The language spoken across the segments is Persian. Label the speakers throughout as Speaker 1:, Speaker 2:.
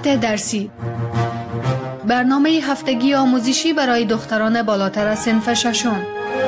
Speaker 1: ساعت درسی، برنامه هفتگی آموزشی برای دختران بالاتر از صنف ششم.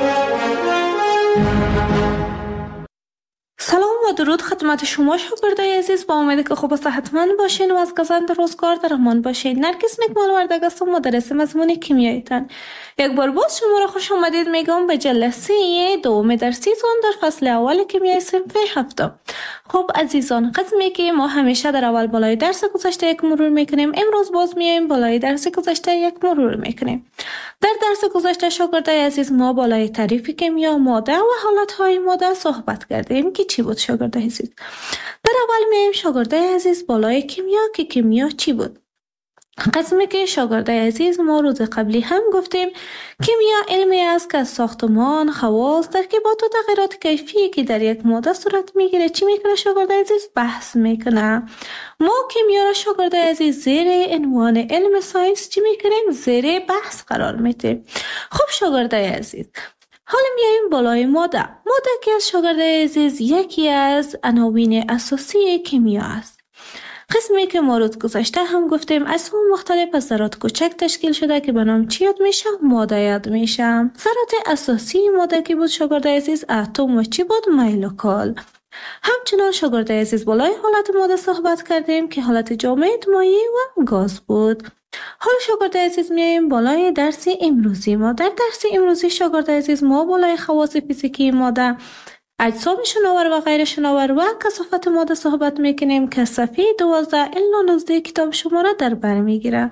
Speaker 2: سلام و درود خدمت شما شاگردای عزیز، با امید که خوب و صحتمند باشین و از گزند روزگار در امان باشین. نرگس نکمال وردگ هستم، مدرس مضمون کیمیایتان. یک بار باز شما را خوش آمدید میگم به جلسه دوم درسیتون در فصل اول کیمیای صنف هفتم. خب عزیزان، قسمی که ما همیشه در اول بالای درس گذشته یک مرور میکنیم، امروز باز میایم بالای درس گذشته یک مرور میکنیم. در درس گذشته شاگردای عزیز ما بالای تعریف کیمیا، ماده و حالتهای ماده صحبت کردیم که چی بود شاگردای عزیز. در اول میایم شاگردای عزیز بالای کیمیا که کیمیا چی بود. قسمی که شاگردای عزیز ما روز قبلی هم گفتیم کیمیا علمی است که از ساختمان، خواص، ترکیبات و تغییرات کیفی که در یک ماده صورت میگیره چی میکنه شاگردای عزیز؟ بحث میکنه. ما کیمیا را شاگردای عزیز زیر عنوان علم ساینس چی میکنیم؟ زیر بحث قرار میدیم. خب شاگردای عزیز، حالا میایم بالای ماده. ماده که از شاگردای عزیز یکی از عناوین اساسی کیمیا است. قسمی که ما روز گذشته هم گفتیم اتم مختلف از ذرات کوچک تشکیل شده که به نام چی یاد میشه؟ ماده یاد میشه. ذرات اساسی ماده که بود شاگردای عزیز اتم و چی بود؟ مولکول. همچنان شاگردای عزیز بالای حالت ماده صحبت کردیم که حالت جامد، مایع و گاز بود. حالا شاگردای عزیز میایم بالای درس امروزی ما. در درس امروزی شاگردای عزیز ما بالای خواص فیزیکی ماده، اجسام شناور و غیر شناور و کثافت ماده صحبت میکنیم که صفحه 12 الی 19 کتاب شما را در بر میگیره.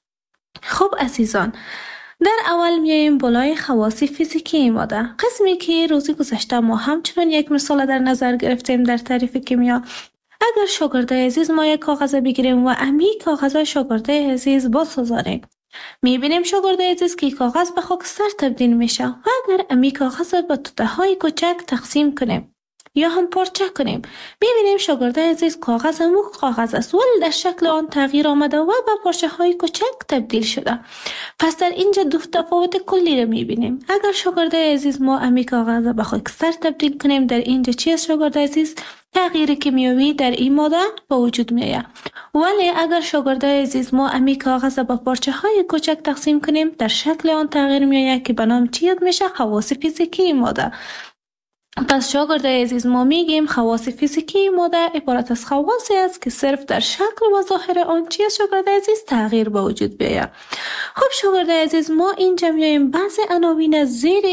Speaker 2: خب عزیزان، در اول میایم بالای خواص فیزیکی ماده. قسمی که روزی گذشته ما همچنان یک مثال در نظر گرفتیم در تعریف کیمیا. اگر شاگردای عزیز ما یک کاغذ بگیریم و امی کاغذ شاگردای عزیز بسازاریم، میبینیم شاگردای عزیز که کاغذ به خاکستر تبدیل میشه و اگر امی کاغذ به توته های کوچک تقسیم کنیم یا هم پارچه کنیم، میبینیم شاگردای عزیز کاغذ مخ کاغذ است ولی در شکل آن تغییر آمده و به پارچه های کوچک تبدیل شده. پس در اینجا دو تفاوت کلی را میبینیم. اگر شاگردای عزیز ما امی کاغذ به خاکستر تبدیل کنیم، در اینجا چی است شاگردای عزیز؟ تغییر کیمیایی در این ماده به وجود میآید. ولی اگر شاگردای عزیز ما امی کاغذ به پارچه های کوچک تقسیم کنیم، در شکل آن تغییر میآید که به نام چی یاد میشه؟ خواص فیزیکی ماده. پس شاگردای عزیز ما میگیم خواص فیزیکی ماده عبارت از خواصی است که صرف در شکل و ظاهر آن چی است شاگردای عزیز؟ تغییر به وجود بیاید. خب شاگردای عزیز ما اینجا میایم بعضی عناوین زیر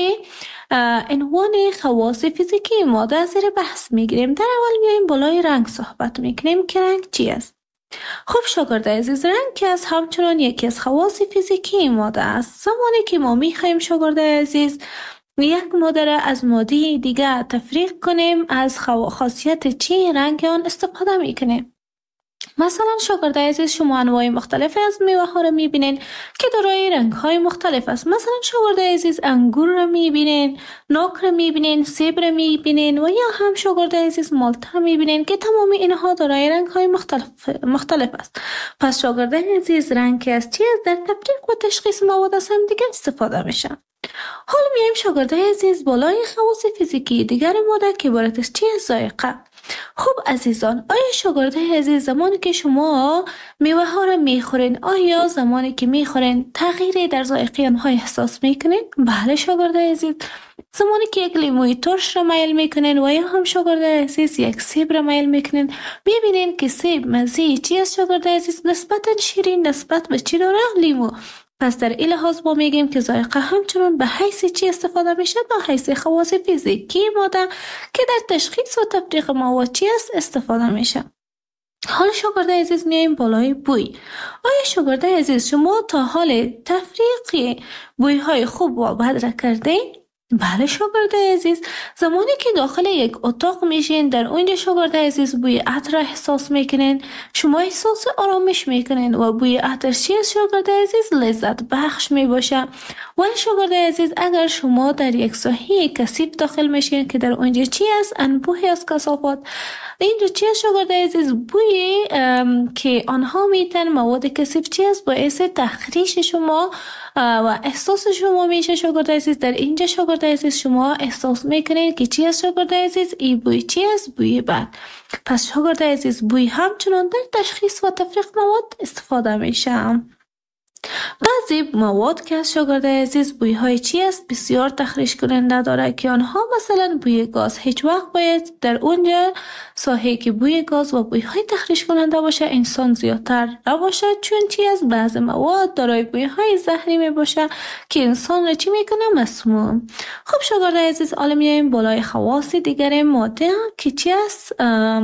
Speaker 2: عنوان خواص فیزیکی ماده زیر بحث میگیریم. در اول میایم بالای رنگ صحبت میکنیم که رنگ چی است. خب شاگردای عزیز، رنگ که از همچنان یکی از خواص فیزیکی ماده است. زمانی که ما میخوایم شاگردای عزیز یک ماده را از ماده دیگه تفریق کنیم، از خاصیت چی رنگ آن استفاده میکنیم. مثلا شاگردای عزیز شما انواع مختلف از میوه ها را میبینین که دارای رنگ های مختلف است. مثلا شاگردای عزیز انگور را میبینین، ناک را میبینین، سیب را میبینین و یا هم شاگردای عزیز مالت میبینین که تمام اینها دارای رنگ های مختلف است. پس شاگردای عزیز رنگ که از چی است در تفریق و تشخیص مواد از هم دیگه استفاده میشه. حالا میایم شاگردای عزیز بالای خواص فیزیکی دیگر ماده که عبارت از چی است؟ ذائقه. خب عزیزان، آیا شاگردای عزیز زمانی که شما میوه ها را میخورین، آیا زمانی که میخورین تغییری در ذائقه آنها احساس میکنین؟ بله شاگردای عزیز. زمانی که یک لیموی ترش را میل میکنین و یا هم شاگردای عزیز یک سیب را میل میکنین، میبینین که سیب مزه چی است شاگردای عزیز؟ نسبتا شیرین نسبت به چی داره؟ لیمو. پس در این لحاظ ما میگیم که ذائقه همچنان به حیث چی استفاده میشه؟ به حیث خواص فیزیکی ماده که در تشخیص و تفریق مواد چی است استفاده میشه. حالا شاگردای عزیز میایم بالای بوی. آیا شاگردای عزیز شما تا حال تفریق بوی های خوب و بد را کردین؟ بله شاگردای عزیز، زمانی که داخل یک اتاق میشین، در اونجا شاگردای عزیز بوی عطر احساس میکنین، شما احساس آرامش میکنین و بوی عطر چی است شاگردای عزیز؟ لذت بخش میباشه. ولی شاگردای عزیز اگر شما در یک ساحه کثیف داخل میشین که در اونجا چی است؟ انبوهی از کثافات، اینجا چی است شاگردای عزیز؟ بوی که آنها میتن مواد کثیف چی است؟ باعث تخریش شما و احساس شما میشه شاگرد عزیز. در اینجا شاگرد عزیز شما احساس میکنین که چی است شاگرد عزیز؟ این بوی چی است؟ بوی بد. پس شاگرد عزیز بوی همچنان در تشخیص و تفریق مواد استفاده میشه. بعضی مواد که از شاگرد عزیز بوی های چی است بسیار تخریش کننده داره که آنها مثلا بوی گاز. هیچ وقت باید در اونجا ساحه که بوی گاز و بوی های تخریش کننده باشه انسان زیادتر نباشه، چون چی است بعضی مواد دارای بوی های زهری می باشه که انسان را چی میکنه؟ مسموم. خب شاگرد عزیز حالا میایم بالای خواص دیگر ماده که چی است؟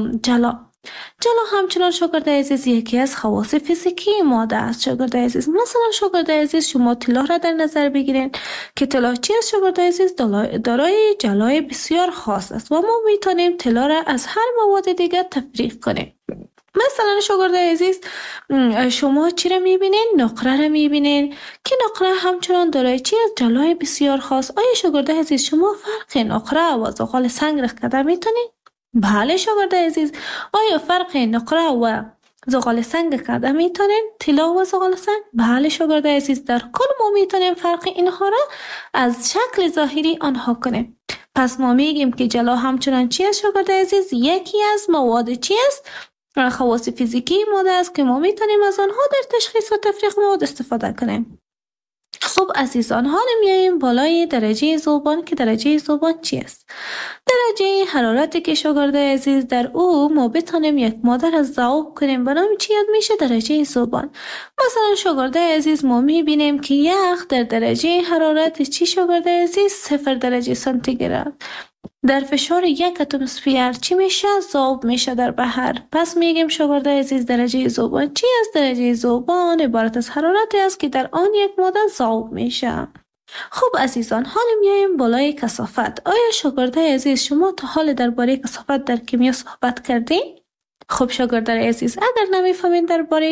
Speaker 2: جلا همچنان شاگرد عزیز یکی از خواص فیزیکی ماده است شاگرد عزیز. مثلا شاگرد عزیز شما طلا را در نظر بگیرین که طلا چی است شاگرد عزیز؟ دارای جلای بسیار خاص است و ما میتونیم طلا را از هر مواد دیگر تفریق کنیم. مثلا شاگرد عزیز شما چی را میبینین؟ نقره را میبینین که نقره همچنان دارای چی است؟ جلای بسیار خاص. آیا شاگرد عزیز شما فرق نقره و زغال سنگ را کده میتونین؟ بله شاگرد عزیز. آیا فرق نقره و زغال سنگ کده میتونین؟ طلا و زغال سنگ؟ بله شاگرد عزیز. در کل ما میتونیم فرق اینها را از شکل ظاهری آنها کنیم. پس ما میگیم که جلا همچنان چی است شاگرد عزیز؟ یکی از مواد چی است؟ خواص فیزیکی ماده است که ما میتونیم از آنها در تشخیص و تفریق مواد استفاده کنیم. خب عزیزان حالا میاییم بالای درجه ذوبان که درجه ذوبان چی است؟ درجه حرارتی که شاگرد عزیز در او ما بتانیم یک ماده را ذوب کنیم به نام چی یاد میشه؟ درجه ذوبان. مثلا شاگرد عزیز ما میبینیم که یخ در درجه حرارت چی شاگرد عزیز؟ 0 درجه سانتیگراد در فشار 1 اتمسفر چی میشه؟ ذوب میشه در بحر. پس میگیم شاگرد عزیز درجه ذوبان چی است؟ درجه ذوبان عبارت از حرارتی است که در آن یک ماده ذوب میشه. خب عزیزان حالا میایم بالای کثافت. آیا شاگرد عزیز شما تا حال درباره کثافت در کیمیا صحبت کردین؟ خب شاگرد عزیز اگر نمیفهمین درباره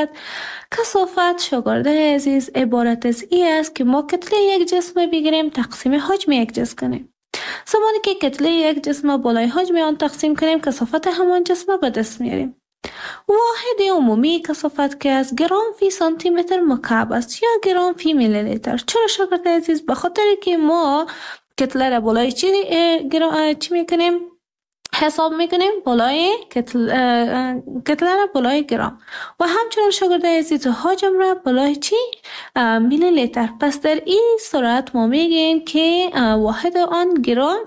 Speaker 2: کثافت شاگرد عزیز عبارت از این است که ما کتله یک جسم بگیریم تقسیم حجم یک جسم کنیم. زمانی که کتله یک جسم بالای حجم آن تقسیم کنیم کثافت همان جسم به دست میاریم. واحد عمومی کثافت که از گرم فی سانتی متر مکعب است یا گرم فی میلی لیتر. چرا شاگرد عزیز؟ به خاطر که ما کتله را بالای چی میکنیم؟ حساب میکنیم بالای کتله را بالای گرم و همچنان شاگرد عزیز حجم را بالای چی؟ میلی لیتر. پس در این صورت ما میگیم که واحد آن گرم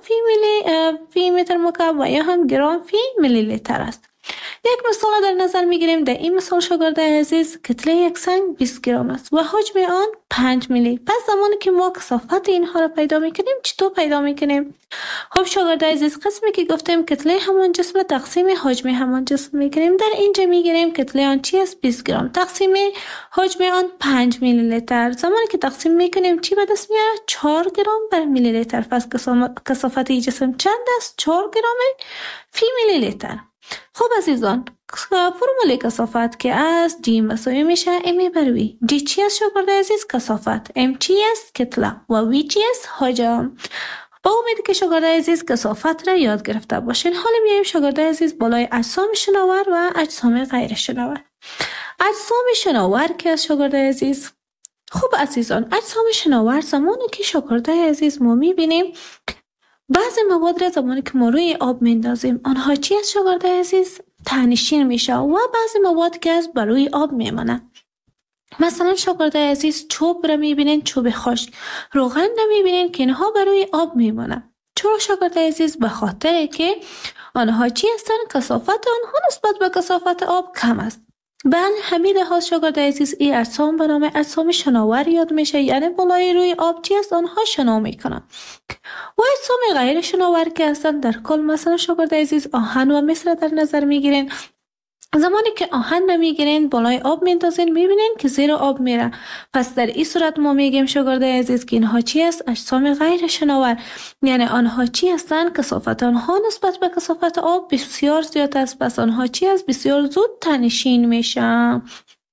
Speaker 2: فی متر مکعب و یا هم گرم فی میلی لیتر است. یک مثال در نظر میگیریم. در این مثال شاگرد عزیز کتله یک سنگ 20 گرم است و حجم آن 5 میلی. پس زمانی که ما کثافت اینها را پیدا میکنیم چطور پیدا میکنیم؟ خب شاگرد عزیز قسمی که گفتیم کتله همان جسم تقسیم حجم همان جسم میکنیم. در اینجا میگیریم کتله آن چی است؟ 20 گرم تقسیم حجم آن 5 میلی لیتر. زمانی که تقسیم میکنیم چی به دست میاره؟ 4 گرم بر میلی لیتر. پس کثافت این جسم چند است؟ 4 گرم فی میلی لیتر. خب عزیزان فرمول کثافت که از جی مساوی میشه ام بر وی. جی چی است شاگرد عزیز؟ کثافت. ام چی است؟ کتله. و وی چی است؟ حجم. با امید که شاگرد عزیز کثافت را یاد گرفته باشین. حالا میایم شاگرد عزیز بالای اجسام شناور و اجسام غیر شناور. اجسام شناور که از شاگرد عزیز خب عزیزان اجسام شناور زمانی که شاگرد عزیز ما میبینیم بعضی مواد را زمانی که ما روی آب میندازیم آنها چی است شاگرد عزیز؟ تنشین میشه و بعضی مواد که از بر روی آب میمانه. مثلا شاگرد عزیز چوب را میبینین، چوب خشک. روغن را میبینین که اینها بر روی آب میمانه. چرا شاگرد عزیز؟ به خاطر که آنها چی هستن؟ کثافت آنها نسبت به کثافت آب کم است. بن همین لحاظ شاگرد عزیز این اجسام به نام اجسام شناور یاد میشه، یعنی بالای روی آب چی است؟ آنها شنا میکنن. و اجسام غیر شناور که هستن در کل مثلا شاگرد عزیز آهن و مس را در نظر میگیرین. زمانی که آهن را میگیرین بالای آب میندازین میبینین که زیر آب میره. پس در این صورت ما میگیم شاگرد عزیز که اینها چی است؟ اجسام غیر شناور. یعنی آنها چی هستن؟ کثافت آنها نسبت به کثافت آب بسیار زیاد است. پس آنها چی است؟ بسیار زود تنشین میشن.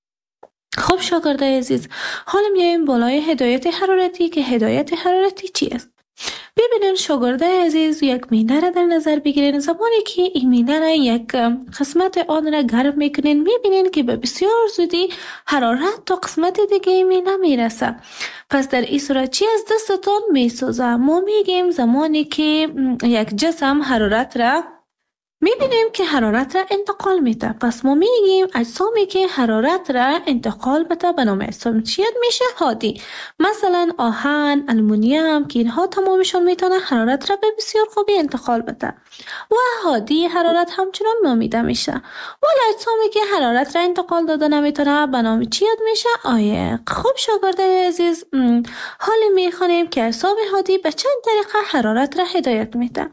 Speaker 2: خب شاگرد عزیز حالا میایم بالای هدایت حرارتی که هدایت حرارتی چی است؟ ببینین شاگرده عزیز، یک مینه را در نظر بگیرین. زمانی که این مینه را یک قسمت آن را گرم میکنین، میبینین که به بسیار زودی حرارت تا قسمت دیگه این مینه میرسه. پس در این صورت چی از دستتان میسوزه؟ ما میگیم زمانی که یک جسم حرارت را میبینیم که حرارت را انتقال میده، پس ما میگیم اجسامی که حرارت را انتقال بده به نام اجسام چی میشه؟ هادی. مثلا آهن، المونیم که اینها تمامشون میتونه حرارت را به بسیار خوبی انتقال بده و هادی حرارت همچنان نامیده میشه. ولی اجسامی که حرارت را انتقال داده نمیتونه به نام چی میشه؟ عایق. خب شاگرده عزیز، حالا میخوانیم که اجسام هادی به چند طریقه حرارت را هدایت میده.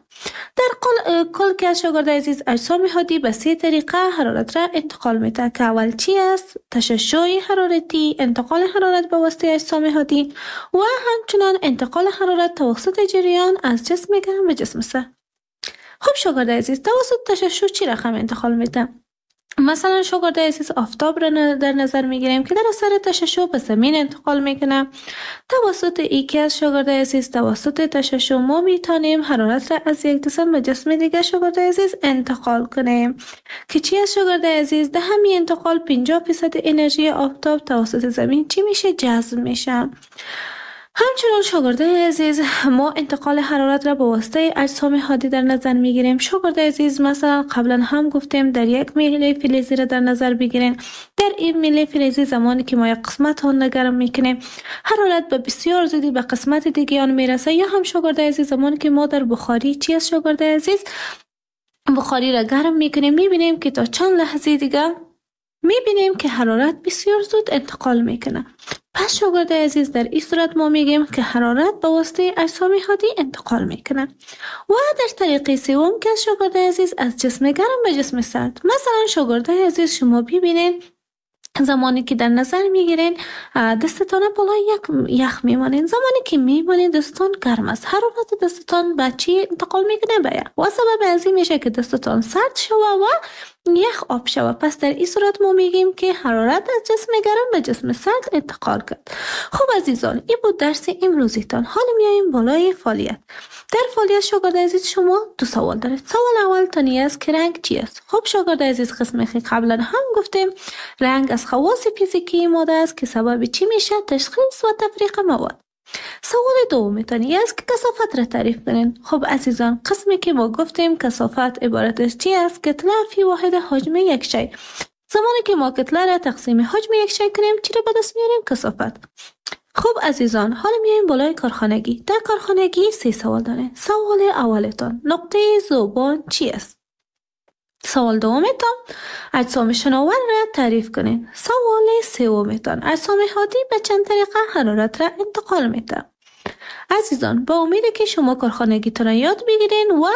Speaker 2: در کل که شاگرد عزیز، اجسام هادی به 3 طریقه حرارت را انتقال میده که اول چی است؟ تشعشع حرارتی، انتقال حرارت به واسطه اجسام هادی و همچنان انتقال حرارت توسط جریان از جسم گرم به جسم سرد. خب شاگرد عزیز، توسط تشعشع چی رقم انتقال میده؟ مثلا شاگرد عزیز، آفتاب را در نظر میگیریم که در اثر تشعشع به زمین انتقال میکنه. توسط ایکی از شاگرد عزیز، توسط تشعشع ما میتونیم حرارت را از یک جسم به جسم دیگه شاگرد عزیز انتقال کنیم که چی از شاگرد عزیز؟ ده همین انتقال 50% انرژی آفتاب توسط زمین چی میشه؟ جذب میشه. همچنان شاگرده عزیز، ما انتقال حرارت را به واسطه اجسام هادی در نظر میگیریم. شاگرده عزیز، مثلا قبلا هم گفتیم در یک میله فلزی را در نظر بگیرین. در این میله فلزی زمانی که ما یک قسمت آن را گرم میکنیم، حرارت به بسیار زودی به قسمت دیگه آن میرسه. یا هم شاگرده عزیز، زمانی که ما در بخاری چی از شاگرده عزیز؟ بخاری را گرم میکنیم، میبینیم که تا چند لحظه دیگه میبینیم که حرارت بسیار زود انتقال میکنه. پس شاگرد عزیز، در این صورت ما میگیم که حرارت به واسطه اجسام هادی انتقال میکنه. و در طریقه سوم که شاگرد عزیز، از جسم گرم به جسم سرد. مثلا شاگرد عزیز، شما ببینید زمانی که در نظر میگیرین دستتان بالای یخ میمانین، زمانی که میمانین دستتان گرم است، حرارت دستتان به چی انتقال میکنه؟ به یخ. و سبب از این میشه که دستتان سرد شوه و یخ آب شوه. پس در این صورت ما میگیم که حرارت از جسم گرم به جسم سرد انتقال کرد. خب عزیزان، این بود درس امروزیتان. حالا میاییم بالای فعالیت. در فعالیت شاگرد عزیز، شما 2 سوال دارید. سوال اول تانی است که رنگ چی است؟ خب شاگرد عزیز، قسمی که قبلا هم گفتیم رنگ از خواص فیزیکی ماده است که سبب چی میشه؟ تشخیص و تفریق مواد. سوال دوم تانی است که کثافت را تعریف کنین. خب عزیزان، قسمی که ما گفتیم کثافت عبارت از چی است؟ کتله فی واحد حجم یک شی. زمانی که ما کتله را تقسیم حجم یک شی کنیم، چی را به دست میاریم؟ کثافت. خب عزیزان، حالا میایم بالای کارخانگی. در کارخانگی 3 سوال دارین. سوال اولتان، نقطه ذوبان چی است؟ سوال دومتان، اجسام شناور را تعریف کنین. سوال سومتان، اجسام هادی به چند طریقه حرارت را انتقال میده. عزیزان، با امید که شما کارخانگیتان را یاد بگیرین و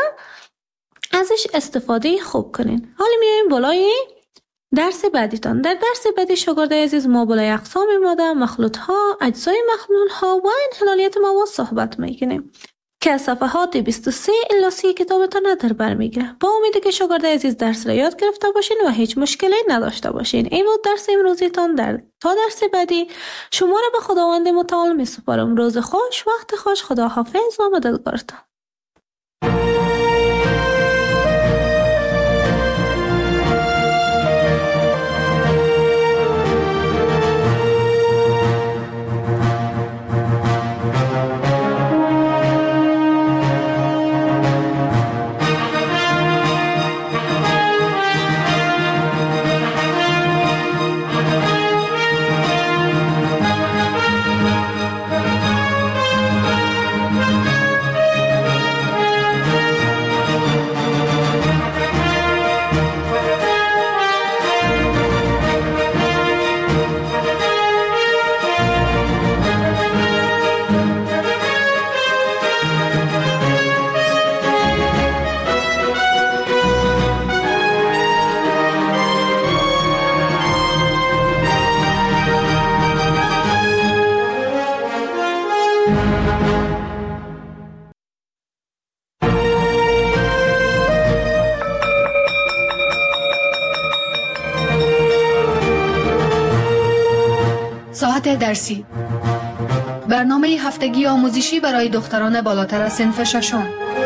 Speaker 2: ازش استفاده خوب کنین. حالا میایم بالای درس بعدیتان. در درس بعدی شاگرد عزیز، ما بالای اقسام ماده، مخلوط ها، اجزای مخلوط ها و انحلالیت مواد صحبت میکنیم که از صفحات 23 الی 30 کتابتان را در بر میگیره. با امید که شاگرد عزیز درس را یاد گرفته باشین و هیچ مشکلی نداشته باشین. این بود درس امروزیتان. تا درس بعدی شما را به خداوند متعال میسپارم. روز خوش، وقت خوش، خداحافظ و مددگارتان.
Speaker 1: ساعت درسی برنامه هفتگی آموزشی برای دختران بالاتر از صنف ششم.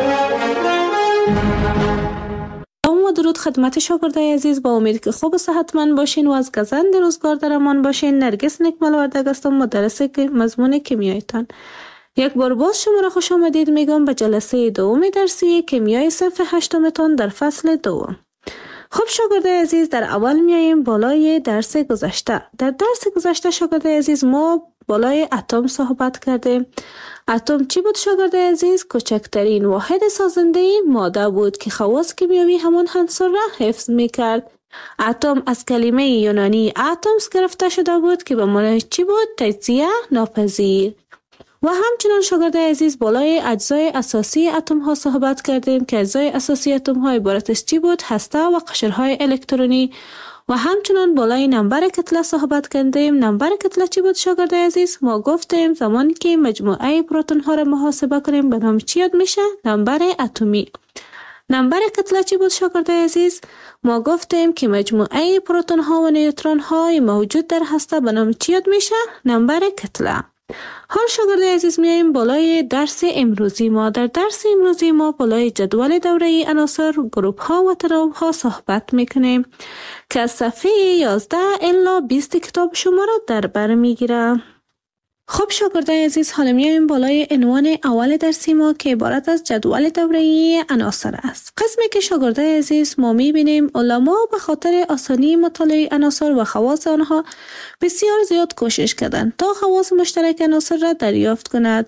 Speaker 2: و درود خدمت شاگردای عزیز، با امید که خوب و صحتمند باشین و از گزند روزگار در امان باشین. نرگس نکمل وردگ هستم، مدرس مضمون کیمیایتان. یک بار باز شما را خوش آمدید میگم به جلسه دوم درسی کیمیای صنف هشتمتان در فصل دوم. خب شاگردای عزیز، در اول میاییم بالای درس گذشته. در درس گذشته شاگردای عزیز ما بالای اتم صحبت کردیم. اتم چی بود شاگردای عزیز؟ کوچکترین واحد سازنده ماده بود که خواص کیمیایی همان عنصر را حفظ میکرد. اتم از کلمه یونانی اتمس گرفته شده بود که به معنای چی بود؟ تجزیه ناپذیر. و همچنان شاگردای عزیز بالای اجزای اساسی اتم ها صحبت کردیم که اجزای اساسی اتم ها عبارت از چی بود؟ هسته و قشرهای الکترونی. و همچنان بالای نمبر کتله صحبت کردیم. نمبر کتله چی بود شاگردای عزیز؟ ما گفتیم زمانی که مجموعه پروتون ها را محاسبه کنیم به نام چی یاد میشه؟ نمبر اتمی. نمبر کتله چی بود شاگردای عزیز؟ ما گفتیم که مجموعه پروتون ها و نیوترون های موجود در هسته به نام چی یاد میشه؟ نمبر کتله. حال شاگردای عزیز میاییم بالای درس امروزی ما. در درس امروزی ما بالای جدول دوره‌ای عناصر، گروپ ها و تناوب ها صحبت میکنیم که از صفحه 11 الی 20 کتاب شما را در بر میگیره. خب شاگردای عزیز، حالا میاییم بالای عنوان اول درسی ما که عبارت از جدول دوره‌ای عناصر است. قسمی که شاگردای عزیز ما میبینیم علما به خاطر آسانی مطالعه عناصر و خواص آنها بسیار زیاد کوشش کردند تا خواص مشترک عناصر را دریافت کند،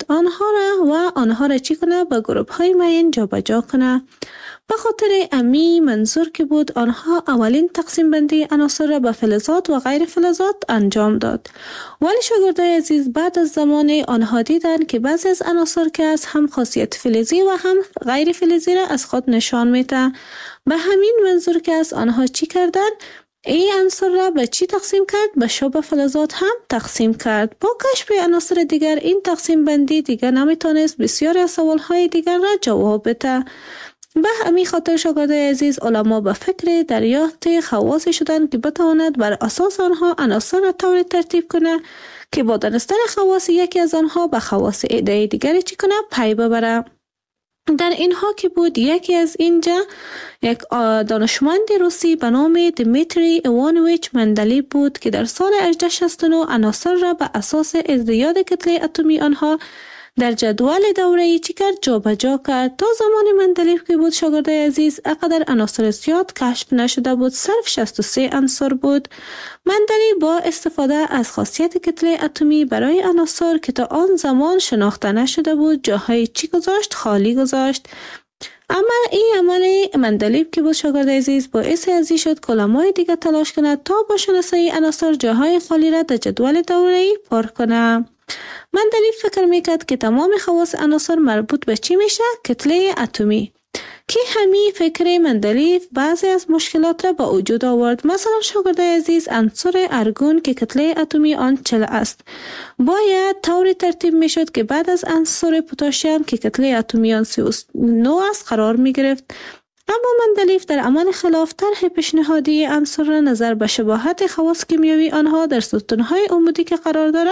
Speaker 2: آنها را چی کنه؟ به گروپ های معین جابجا کنه. به خاطر امی منظور که بود آنها اولین تقسیم بندی عناصر را به فلزات و غیر فلزات انجام داد. ولی شاگردای عزیز بعد از زمان آنها دیدن که بعضی از عناصر که از هم خاصیت فلزی و هم غیر فلزی را از خود نشان میده. به همین منظور که از آنها چی کردن؟ این عنصر را به چی تقسیم کرد؟ به شبه فلزات هم تقسیم کرد. با کشف عناصر دیگر این تقسیم بندی دیگر نمیتونست بسیاری از سوالهای دیگر را جواب بده. به همین خاطر شاگردای عزیز علما به فکر دریافت خواص شدند که بتواند بر اساس آنها عناصر را طوری ترتیب کنه که با دانستن خواص یکی از آنها به خواص عده دیگری چی کنه؟ پی ببره. در اینها که بود یکی از اینجا یک دانشمند روسی به نام دمیتری ایوانویچ مندلیف بود که در سال 1869 عناصر را به اساس ازدیاد کتله اتمی آنها در جدول دوره‌ای چی کرد؟ جابجا کرد. تا زمان مندلیف که بود شاگردای عزیز اقدر عناصر زیاد کشف نشده بود، صرف 63 عنصر بود. مندلیف با استفاده از خاصیت کتله اتمی برای عناصر که تا آن زمان شناخته نشده بود جاهای چی گذاشت؟ خالی گذاشت. اما این عمل مندلیف که بود شاگردای عزیز باعث ازی شد که علمای دیگه تلاش کند تا با شناسایی عناصر جاهای خالی را در جدول دوره‌ای پر کنه. مندلیف فکر میکرد که تمام خواص عناصر مربوط به چی میشه؟ کتله اتمی. که همین فکر مندلیف بعضی از مشکلات را به وجود آورد. مثلا شاگردای عزیز عنصر ارگون که کتله اتمی آن 40 است باید طوری ترتیب میشد که بعد از عنصر پتاسیم که کتله اتمی آن 39 است قرار میگرفت. اما مندلیف در عمل خلاف طرح پیشنهادی عنصر را نظر به شباهت خواص کیمیایی آنها در ستونهای عمودی که قرار داره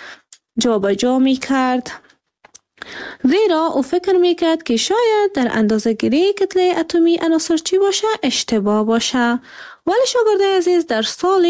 Speaker 2: جابجا میکرد. زیرا او فکر میکرد که شاید در اندازه گیری کتله اتمی عناصر چی باشه؟ اشتباه باشه. ولی شاگردای عزیز در سال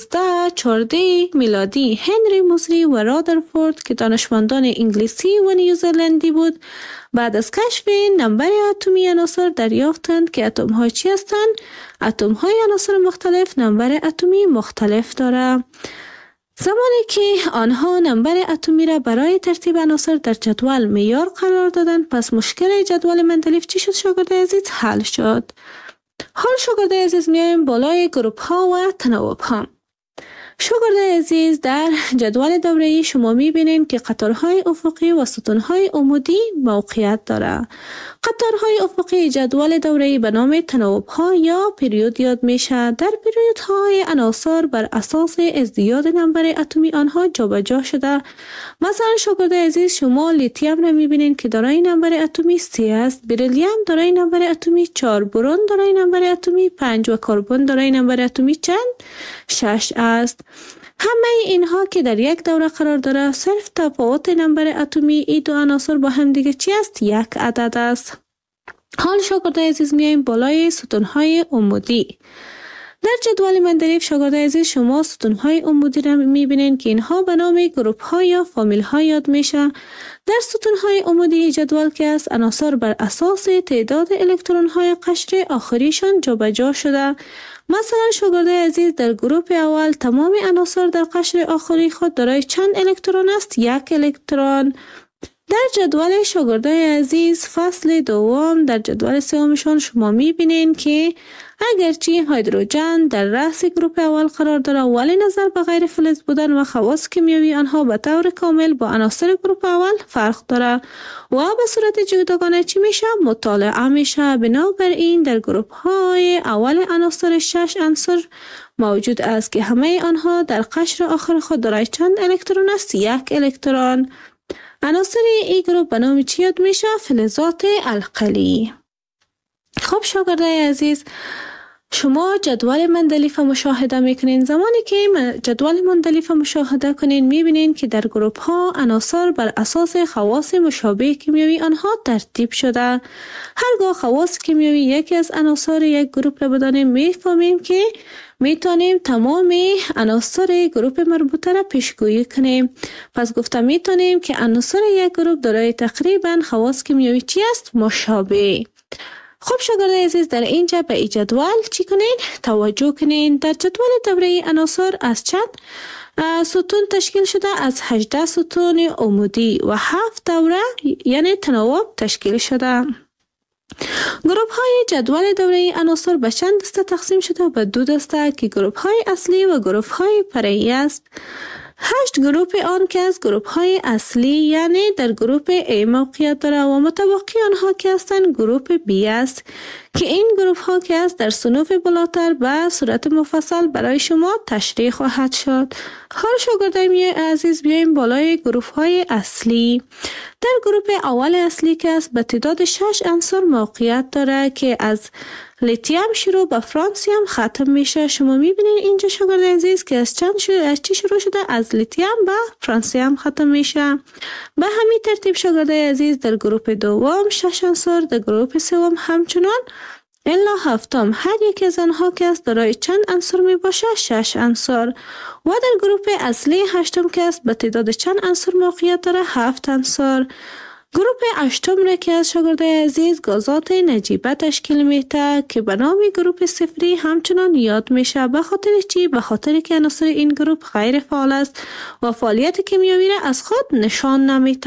Speaker 2: 1914 میلادی هنری موزری و رادرفورد که دانشمندان انگلیسی و نیوزلندی بود بعد از کشف نمبر اتمی عناصر دریافتند که اتم ها چی هستند؟ اتم های عناصر مختلف نمبر اتمی مختلف داره. زمانی که آنها نمبر اتمی را برای ترتیب عناصر در جدول معیار قرار دادند پس مشکل جدول مندلیف چی شد شاگردای عزیز؟ حل شد. حال شاگردای عزیز میایم بالای گروپ ها و تناوب ها. شاگردای عزیز در جدول دوره‌ای شما میبینید که قطارهای افقی و ستونهای عمودی موقعیت داره. قطارهای افقی جدول دوره‌ای به نام تناوب ها یا پریود یاد میشه. در پریود های عناصر بر اساس ازدیاد نمبر اتمی آنها جابجا شده. مثلا شاگردای عزیز شما لیتیم را میبینید که دارای نمبر اتمی 3 است، بریلیوم دارای نمبر اتمی 4، برون دارای نمبر اتمی 5 و کربن دارای نمبر اتمی چند؟ 6 است. همه اینها که در یک دوره قرار داره، صرف تفاوت نمبر اتمی ای دو عناصر با هم دیگه چی است؟ یک عدد است. حال شاگرد عزیز میایم بالای ستونهای عمودی. در جدول مندلیف شاگرد عزیز شما ستونهای عمودی را میبینید که اینها به نام گروپ ها یا فامیل ها یاد میشه. در ستونهای عمودی جدول که است، عناصر بر اساس تعداد الکترون های قشر آخریشان جابجا شده. مثلا شاگرد عزیز در گروپ اول تمام عناصر در قشر آخری خود دارای چند الکترون است؟ یک الکترون. در جدول شاگردای عزیز فصل دوم در جدول سومشان شما میبینین که اگرچه هیدروژن در رأس گروپ اول قرار داره، ولی نظر به غیر فلز بودن و خواص کیمیایی آنها به طور کامل با عناصر گروپ اول فرق داره و به صورت جداگانه چی میشه؟ مطالعه میشه. بنابراین در گروپ های اول عناصر 6 عنصر موجود است که همه آنها در قشر آخر خود دارای چند الکترون است؟ یک الکترون. عناصر این گروپ به نام چی یاد میشه؟ فلزات القلی. خب شاگردای عزیز، شما جدول مندلیف مشاهده میکنین. زمانی که جدول مندلیف مشاهده کنین میبینین که در گروپ ها عناصر بر اساس خواص مشابه کیمیایی آنها ترتیب شده. هرگاه خواص کیمیایی یکی از عناصر یک گروپ را بدانیم، میفهمیم که میتونیم تمام عناصر گروپ مربوطه را پیشگویی کنیم. پس گفته میتونیم که عناصر یک گروپ دارای تقریبا خواص کیمیایی چی است؟ مشابه. خب شاگرد عزیز، در اینجا به این جدول چی کنین؟ توجه کنین. در جدول دوره عناصر از چند ستون تشکیل شده؟ از 18 ستون عمودی و 7 دوره یعنی تناوب تشکیل شده. گروپ های جدول دوره عناصر به چند دسته تقسیم شده؟ به 2 دسته که گروپ های اصلی و گروپ های فرعی است. 8 گروپ آن که از گروپ های اصلی یعنی در گروپ A موقعیت داره و متبقی آنها که هستند گروپ B است که این گروپ ها که است در صنوف بالاتر به صورت مفصل برای شما تشریح خواهد شد. حال شاگردای عزیز بیایم بالای گروپ های اصلی. در گروپ اول اصلی که است به تعداد 6 عنصر موقعیت داره که از لیتیم شروع به فرانسیم ختم میشه. شما میبینید اینجا شاگرد عزیز که از چی شروع شده؟ از لیتیم به فرانسیم ختم میشه. به همین ترتیب شاگرد عزیز در گروپ دوم 6 عنصر، در گروپ سوم همچنان الا هفتم. هر یک از آنها که است دارای چند عنصر می باشه؟ 6 عنصر. و در گروپ اصلی هشتم که است به تعداد چند عنصر موقعیت داره؟ 7 عنصر. گروپ هشتم را که از شاگردای عزیز گازات نجیبه تشکیل میده که به نام گروپ صفری همچنان یاد میشه. به خاطر چی؟ به خاطر که عناصر این گروپ غیر فعال است و فعالیت کیمیایی را از خود نشان نمیده.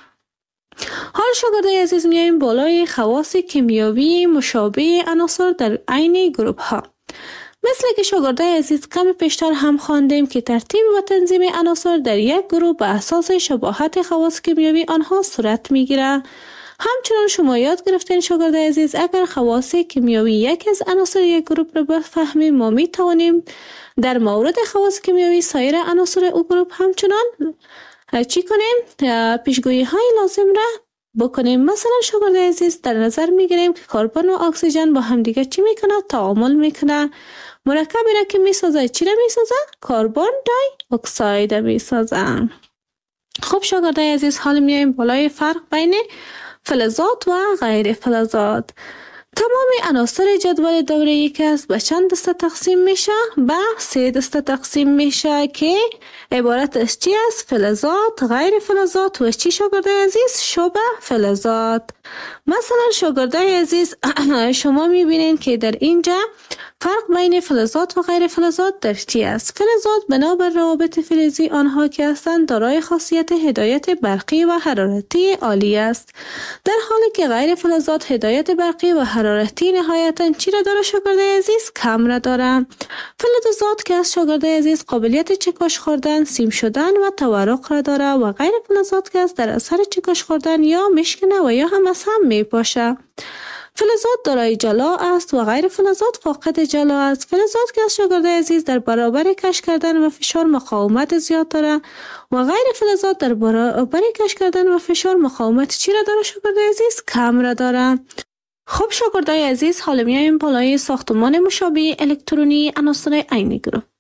Speaker 2: حال شاگردای عزیز میاییم بالای خواص کیمیایی مشابه عناصر در عین گروپ ها. مثل که شاگردای عزیز کم پیشتر هم خواندیم که ترتیب و تنظیم عناصر در یک گروه به اساس شباهت خواص کیمیایی آنها صورت میگیره. همچنان شما یاد گرفتین شاگردای عزیز اگر خواص کیمیایی یک از عناصر یک گروپ را بفهمیم، ما می توانیم در مورد خواص کیمیایی سایر عناصر او گروپ همچنان چی کنیم؟ پیشگویی های لازم را بکنیم. مثلا شاگردای عزیز در نظر میگیریم که کربن و اکسیژن با هم دیگه چی میکنه؟ تعامل میکنه. مرکبی را که میسازه چی را میسازه؟ کربن دای اکساید میسازه. خب شاگردای عزیز، حال میایم بالای فرق بین فلزات و غیر فلزات. تمام عناصر جدول دوره‌ای که است به چند دسته تقسیم میشه؟ به 3 دسته تقسیم میشه که عبارت از چی است؟ فلزات، غیر فلزات و چی شاگردای عزیز؟ شبه فلزات. مثلا شاگردای عزیز شما میبینین که در اینجا فرق بین فلزات و غیر فلزات در چی است؟ فلزات بنابر روابط فلزی آنها که هستند دارای خاصیت هدایت برقی و حرارتی عالی است، در حالی که غیر فلزات هدایت برقی و حرارتی نهایتاً چی را داره شاگردای عزیز؟ کم را داره. فلزات که از شاگردای عزیز قابلیت چکش خوردن، سیم شدن و تورق را داره و غیر فلزات که از در اثر چکش خوردن یا میشکنه و یا هم از هم میپاشه. فلزات دارای جلا است و غیر فلزات فاقد جلا است. فلزات که از شاگردای عزیز در برابر کش کردن و فشار مقاومت زیاد داره و غیر فلزات در برابر کش کردن و فشار مقاومت چی را داره شاگردای عزیز؟ کم را داره. خب شاگردای عزیز، حالا میایم بالای ساختمان مشابه الکترونی عناصر عین گروپ.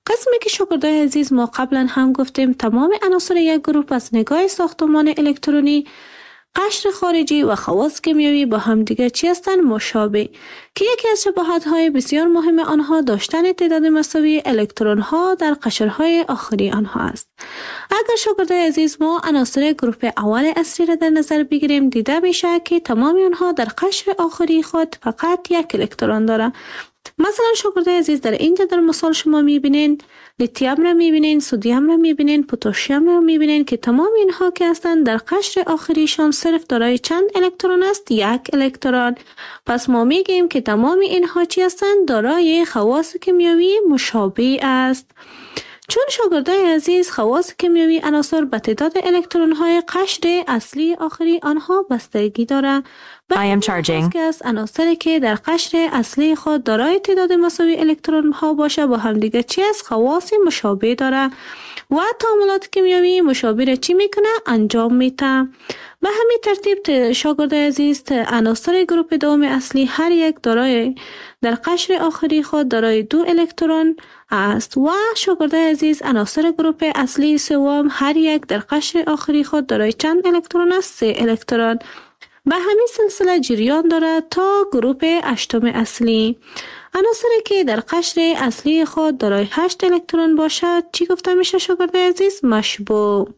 Speaker 2: قسمی که شاگردای عزیز ما قبلا هم گفتیم تمام عناصر یک گروه از نگاه ساختمان الکترونی، قشر خارجی و خواص کیمیایی با هم دیگر چی هستند؟ مشابه، که یکی از شباهت‌های بسیار مهم آنها داشتن تعداد مساوی الکترون ها در قشرهای آخری آنها است. اگر شاگردای عزیز ما عناصر گروه اول اصلی را در نظر بگیریم، دیده میشه که تمام آنها در قشر آخری خود فقط یک الکترون دارند. مثلا شاگردای عزیز در اینجا در مثال شما میبینین لیتیم را میبینین، سدیم را میبینین، پتاسیم را میبینین که تمام اینها که هستند در قشر آخریشان صرف دارای چند الکترون است؟ یک الکترون. پس ما میگیم که تمام اینها چی هستند؟ دارای خواص کیمیایی مشابه است. چون شاگردای عزیز خواص کیمیایی عناصر به تعداد الکترون های قشر اصلی آخری آنها بستگی دارند.
Speaker 3: I am charging.
Speaker 2: که از عناصری که در قشر اصلی خود دارای تعداد مساوی الکترون ها باشه با هم دیگه چی از خواص مشابه داره و تعاملات کیمیایی مشابه را چی میکنه؟ انجام میده. به همین ترتیب شاگردای عزیز عناصر گروه دوم اصلی هر یک دارای در قشر آخری خود دارای 2 الکترون است و شاگردای عزیز عناصر گروه اصلی سوم هر یک در قشر آخری خود دارای چند الکترون است؟ 3 الکترون. به همین سلسله جریان دارد تا گروه هشتم اصلی. عناصری که در قشر اصلی خود دارای 8 الکترون باشد چی گفته میشه شاگردای عزیز؟ مشبوع،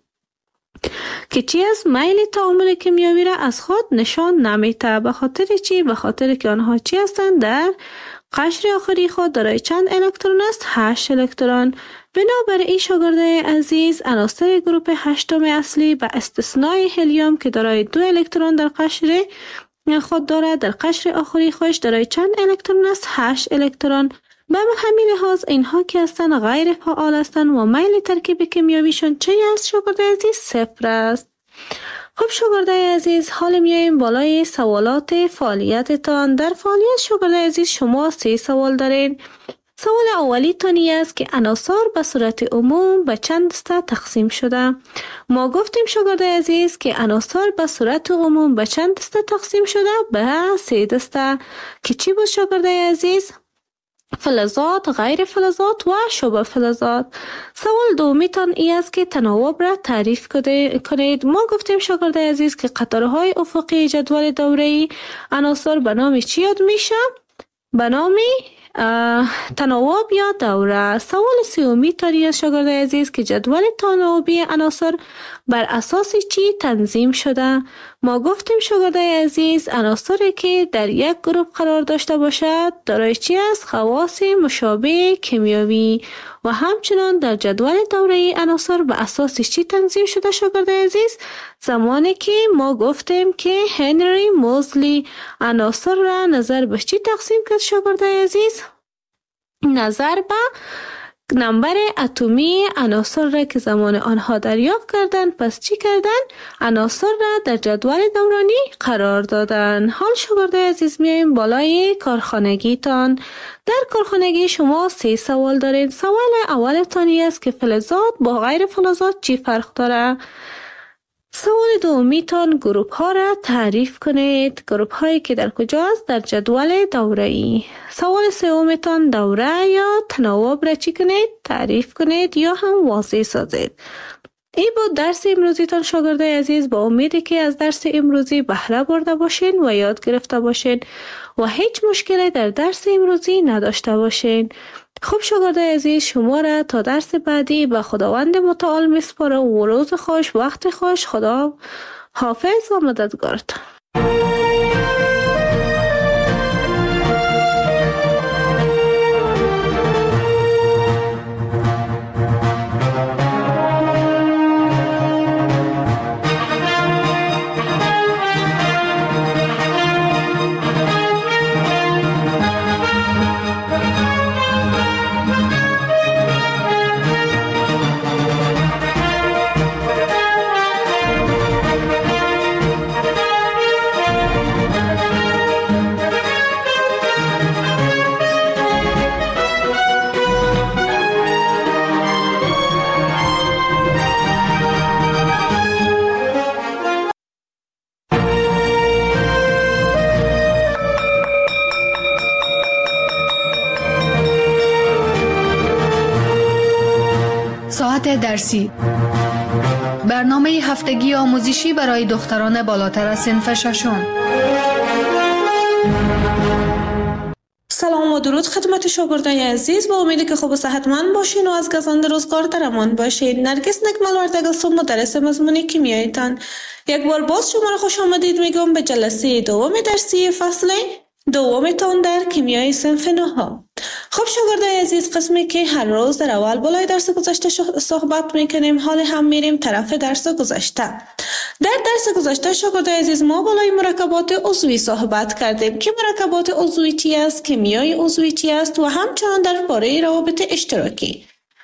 Speaker 2: که چی از میل تعامل کیمیایی را از خود نشان نمیده. به خاطر چی؟ به خاطر که آنها چی هستند؟ در قشر آخری خود دارای چند الکترون است؟ 8 الکترون. بنابراین شاگردای عزیز عناصر گروه هشتم اصلی به استثنای هلیوم که دارای 2 الکترون در قشر خود دارد در قشر آخری خودش دارای چند الکترون است؟ 8 الکترون. به همین لحاظ اینها که هستند غیر فعال هستند و میل ترکیب کیمیاییشون چه است شاگردای عزیز؟ 0 است. خب شاگردای عزیز حال میاییم بالای سوالات فعالیتتان. در فعالیت شاگردای عزیز شما 3 سوال دارین. سوال اولی تانی است که عناصر به صورت عموم به چند دسته تقسیم شده. ما گفتیم شاگردای عزیز که عناصر به صورت عموم به چند دسته تقسیم شده؟ به 3 دسته، که چی بود شاگردای عزیز؟ فلزات، غیر فلزات و شبه فلزات. سوال دومی تان ای است که تناوب را تعریف کنید. ما گفتیم شاگردای عزیز که قطارهای افقی جدول دوره‌ای عناصر به نام چی یاد میشه؟ به نام تناوب یا دوره. سوال سومی تانی است شاگردای عزیز که جدول تناوبی عناصر بر اساس چی تنظیم شده؟ ما گفتیم شاگردای عزیز عناصری که در یک گروه قرار داشته باشد دارای چی است؟ خواص مشابه کیمیایی. و همچنان در جدول دوره‌ای عناصر به اساس چی تنظیم شده شاگردای عزیز؟ زمانی که ما گفتیم که هنری موزلی عناصر را نظر به چی تقسیم کرد شاگردای عزیز؟ نظر به نمبر اتمی عناصر را که زمان آنها دریافت کردند. پس چی کردن؟ عناصر را در جدول دورانی قرار دادن. حال شاگردای عزیز میایم بالای کارخانگی تان. در کارخانگی شما 3 سوال دارین. سوال اول تانی است که فلزات با غیر فلزات چی فرق داره؟ سوال دومی تان گروپ ها را تعریف کنید. گروپ هایی که در کجاست؟ در جدول دوره‌ای. سوال سوم تان دوره یا تناوب را چی کنید؟ تعریف کنید یا هم واضح سازید. این بود درس امروزی تان شاگردای عزیز. با امیدی که از درس امروزی بهره برده باشین و یاد گرفته باشین و هیچ مشکلی در درس امروزی نداشته باشین. خب شاگردای عزیز شما را تا درس بعدی به خداوند متعال میسپارم و روز خوش، وقت خوش. خدا حافظ و مددگارتان.
Speaker 1: درسی. برنامه هفتگی آموزشی برای دختران بالاتر از صنف ششم.
Speaker 2: سلام و درود خدمت شاگردای عزیز. با امیدی که خوب و صحتمند باشین و از گزند روزگار در امان باشین. نرگس نکمل وردگستون مدرس مضمون کیمیایتان. یک بار باز شما را خوش آمدید میگم به جلسه دوم درسی فصل دومتان در کیمیای صنف 9. خب شاگردای عزیز، قسمی که هر روز در اول بالای درس گذشته صحبت میکنیم، حال هم میریم طرف درس گذشته. در درس گذشته شاگردای عزیز ما بالای مرکبات عضوی صحبت کردیم که مرکبات عضوی چی است، کیمیای عضوی چی است و همچنان درباره روابط اشتراکی.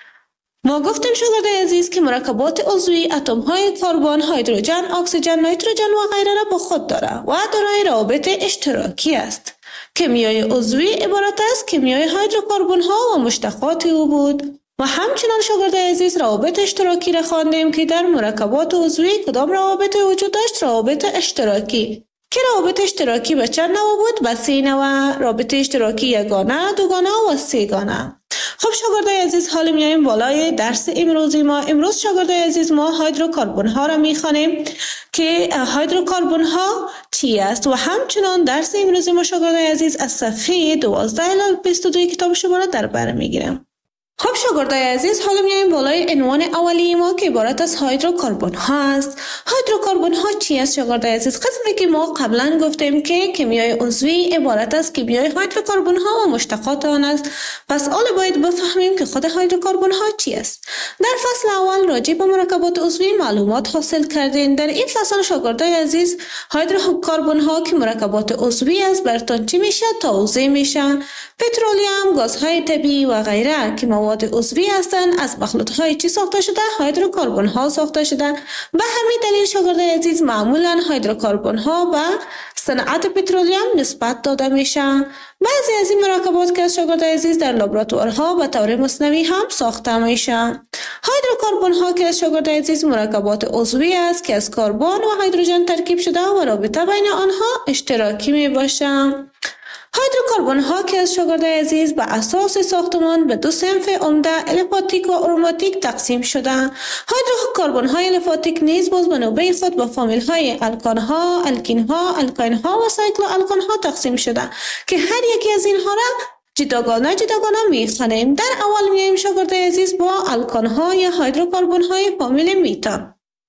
Speaker 2: ما گفتیم شاگردای عزیز که مرکبات عضوی اتم های کربن، هیدروژن، اکسیژن، نیتروژن و غیره را با خود داره و دارای روابط اشتراکی است. کیمیای عضوی عبارت است کیمیای هیدروکربن ها و مشتقات او بود. و همچنان شاگردای عزیز روابط اشتراکی را خواندیم که در مرکبات عضوی کدام روابط وجود داشت؟ روابط اشتراکی. که روابط اشتراکی به چند نوع بود؟ به 3 نوع. رابط اشتراکی یگانه، دوگانه و سه‌گانه. خب شاگردای عزیز، حالا میایم بالای درس امروزی ما. امروز شاگردای عزیز ما هیدروکربن ها را میخوانیم که هیدروکربن ها چی است و همچنان درس امروزی ما شاگردای عزیز از صفحه 12 الی 22 کتاب شما را در بر میگیرم. خب شاگردای عزیز، حالا میایم بالای عنوان اولی ما که عبارت از هیدروکربن ها است. هیدروکربن ها چی است شاگردای عزیز؟ قسمی که ما قبلا گفتیم که کیمیای عضوی عبارت از کیمیای هیدروکربن ها و مشتقات آن است. پس حالا باید بفهمیم که خود هیدروکربن ها چی است. در فصل اول راجع به مرکبات عضوی معلومات حاصل کردین. در این فصل شاگردای عزیز هیدروکربن ها که مرکبات عضوی است براتون چی میشه؟ توضیح میشه. پترولیوم، گازهای طبیعی و غیره که مواد عضوی هستند از مخلوطهای چی ساخته شده؟ هیدروکربن ها ساخته شده. به همین دلیل شاگردای عزیز معمولا هیدروکربن ها به صنعت پترولیوم نسبت داده میشه. بعضی از این مرکبات که شاگردای عزیز در لابراتوارها به طور مصنوعی هم ساخته میشه. هیدروکربن ها که شاگردای عزیز مرکبات عضوی است که از کربن و هیدروژن ترکیب شده و رابطه بین آنها اشتراکی می باشه. هیدروکربن ها که از شاگردای عزیز به اساس ساختمان به 2 صنف عمده الیفاتیک و اروماتیک تقسیم شده. هیدروکربن های الیفاتیک نیز باز به نوبه خود به فامیل های الکان ها، الکین ها، الکاین ها و سایکلو الکان ها تقسیم شده که هر یکی از اینها را جداگانه میخوانیم. در اول میایم شاگردای عزیز با الکان ها یا هیدروکربن های فامیل میتان.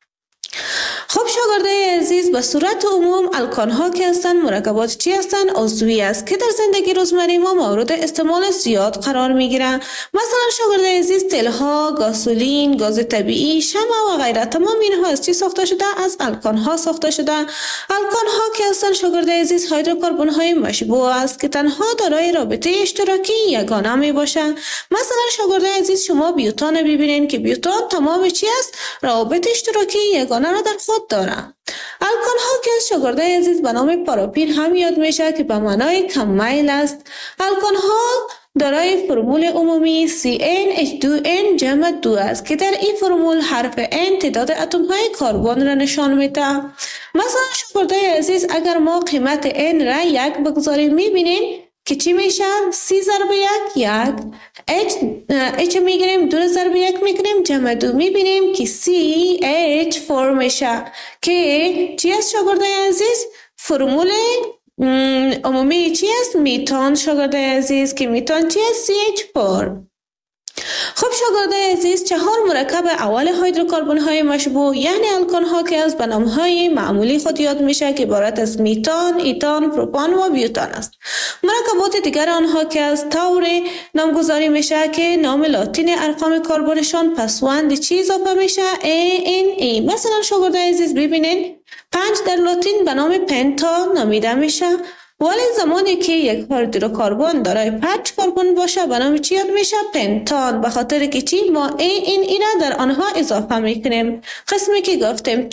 Speaker 2: خب شاگردای عزیز، به صورت عموم الکان ها که هستند مرکبات چی هستند؟ عضوی است که در زندگی روزمره ما مورد استعمال زیاد قرار میگیرند. مثلا شاگردای عزیز تیل ها، گازولین، گاز طبیعی، شمع و غیره تمام اینها از چی ساخته شده؟ از الکان ها ساخته شده. الکان ها که هستند شاگردای عزیز هیدروکربن های مشبوع است که تنها دارای رابطه اشتراکی یگانه می باشند. مثلا شاگردای عزیز شما بیوتان ببینید که بیوتان تمام چی است؟ روابط اشتراکی یگانه را در خود دارند. الکان ها که شاگردای عزیز به نام پاراپین هم یاد میشه که به معنای کم میل است. الکان ها دارای فرمول عمومی CnH2n جمع 2 است که در این فرمول حرف N تعداد اتم های کربن را نشان میده. مثلا شاگردای عزیز اگر ما قیمت N را 1 بگذاریم میبینیم که چی میشه؟ C ضرب 1 H میگیریم، 2 ضرب 1 میگیریم، جمع 2 میبینیم که CH4 میشه که چی است شاگردای عزیز؟ فرمول عمومی چی است؟ میتان شاگردای عزیز که میتان چی است؟ CH4. خب شاگردای عزیز، 4 مرکب اول هیدروکربن های مشبوع یعنی الکان ها که از به نام های معمولی خود یاد میشه که عبارت از میتان، ایتان، پروپان و بیوتان است. مرکبات دیگر آنها که از طور نامگذاری میشه که نام لاتین ارقام کربنشان پسوند چی اضافه میشه؟ ANE. مثلا شاگردای عزیز ببینید 5 در لاتین به نام پنتا نامیده میشه، ولی زمانی که یک هیدروکربن دارای 5 کربن باشه به نام چی یاد میشه؟ پنتان. به خاطر که چی؟ ما این را در آنها اضافه میکنیم. قسمی که گفتیم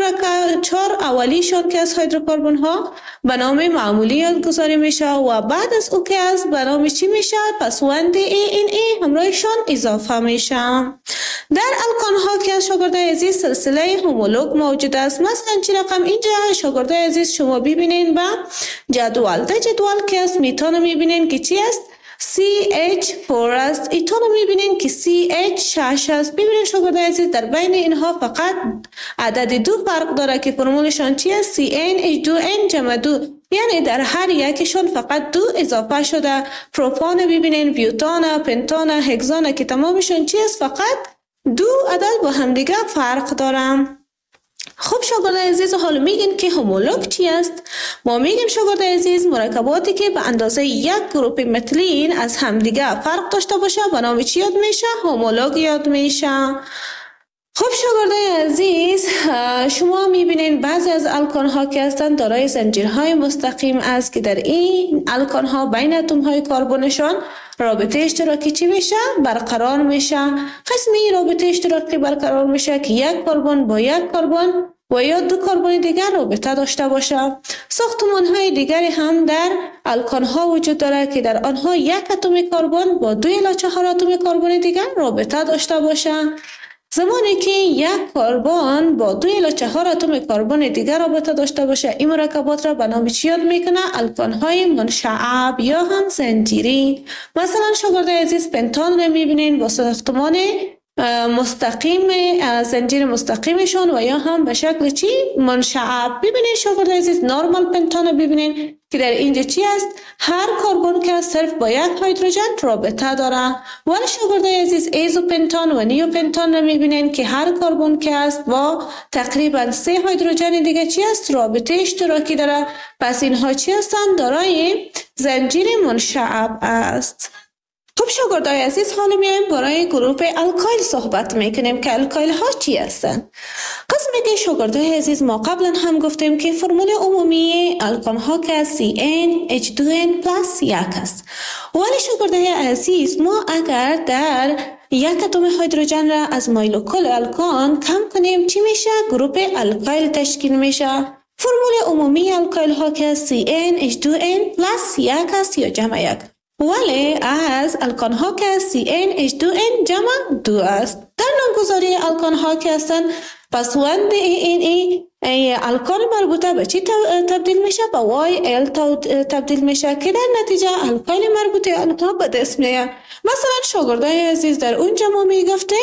Speaker 2: 4 اولیشان که از هیدروکربن ها به نام معمولی یادگذاری میشه و بعد از او که از به نام چی میشه؟ پسوند ای همراهشان اضافه میشه. در الکان ها که از شاگردای عزیز سلسله هومولوگ موجود است. مثلا چی رقم اینجا شاگردای عزیز شما ببینین با جدول. در جدول که از میتان میبینین که چی است؟ CH4 است. ایتون رو میبینین که CH 6 است. ببینین شاگردای عزیز در بین اینها فقط عدد 2 فرق داره که فرمولشان چی است؟ CnH2n جمع 2، یعنی در هر یکشون فقط 2 اضافه شده. پروپان ببینین، بیوتان، پنتان، هگزان که تمامشون چی است؟ فقط 2 عدد با همدیگه فرق دارم. خب شاگردای عزیز حالا میگین که هومولوگ چی است؟ ما میگیم شاگردای عزیز مرکباتی که به اندازه یک گروپ متلین از همدیگه فرق داشته باشه به نام چی یاد میشه؟ هومولوگ یاد میشه. خب شاگردای عزیز شما میبینین بعضی از الکان ها که هستند دارای زنجیرهای مستقیم است که در این الکان ها بین اتم های کربنشان رابطه اشتراکی چی میشه؟ برقرار میشه. قسمی رابطه اشتراکی برقرار میشه که یک کربن با یک کربن و یا 2 کربن دیگر رابطه داشته باشه. ساختمان های دیگری هم در الکان ها وجود داره که در آنها یک اتم کربن با 2 الی 4 اتم کربن دیگر رابطه داشته باشه. زمانی که یک کربن با 2 الی 4 اتم کربن دیگر رابطه داشته باشه این مرکبات را به نام چی یاد میکنه؟ الکان های منشعب یا هم زنجیری. مثلا شاگردای عزیز پنتان رو میبینین با ساختمان مستقیم زنجیر مستقیمشون و یا هم به شکل چی؟ منشعب. ببینین شاگردای عزیز نورمال پنتان رو ببینین که در اینجا چی است؟ هر کربن که صرف با یک هیدروژن رابطه داره. ولی شاگردای عزیز ایزوپنتان و نیوپنتان رو میبینین که هر کربن که است با تقریبا 3 هیدروژن دیگه چی است؟ رابطه اشتراکی داره. پس اینها چی هستند؟ دارای زنجیر منشعب است. خب شاگردای عزیز حالا میایم برای گروه الکایل صحبت میکنیم که الکایل ها چی هستند. قسمی که شاگردای عزیز ما قبلا هم گفتیم که فرمول عمومی الکان ها که CnH2n+ یک است. ولی شاگردای عزیز ما اگر در یک اتم هیدروژن را از مولکول الکان کم کنیم چی میشه؟ گروه الکایل تشکیل میشه. فرمول عمومی الکایل ها که CnH2n+ یک است یا جمع 1. ولی از الکان ها که CnH2n جمع 2 است. در نامگذاری الکان ها که هستند پسوند این الکان مربوطه به چی تبدیل میشه؟ به YL تبدیل میشه که در نتیجه الکایل مربوطه آنها به دست میاد. مثلا شاگردای عزیز در اونجا ما میگفتیم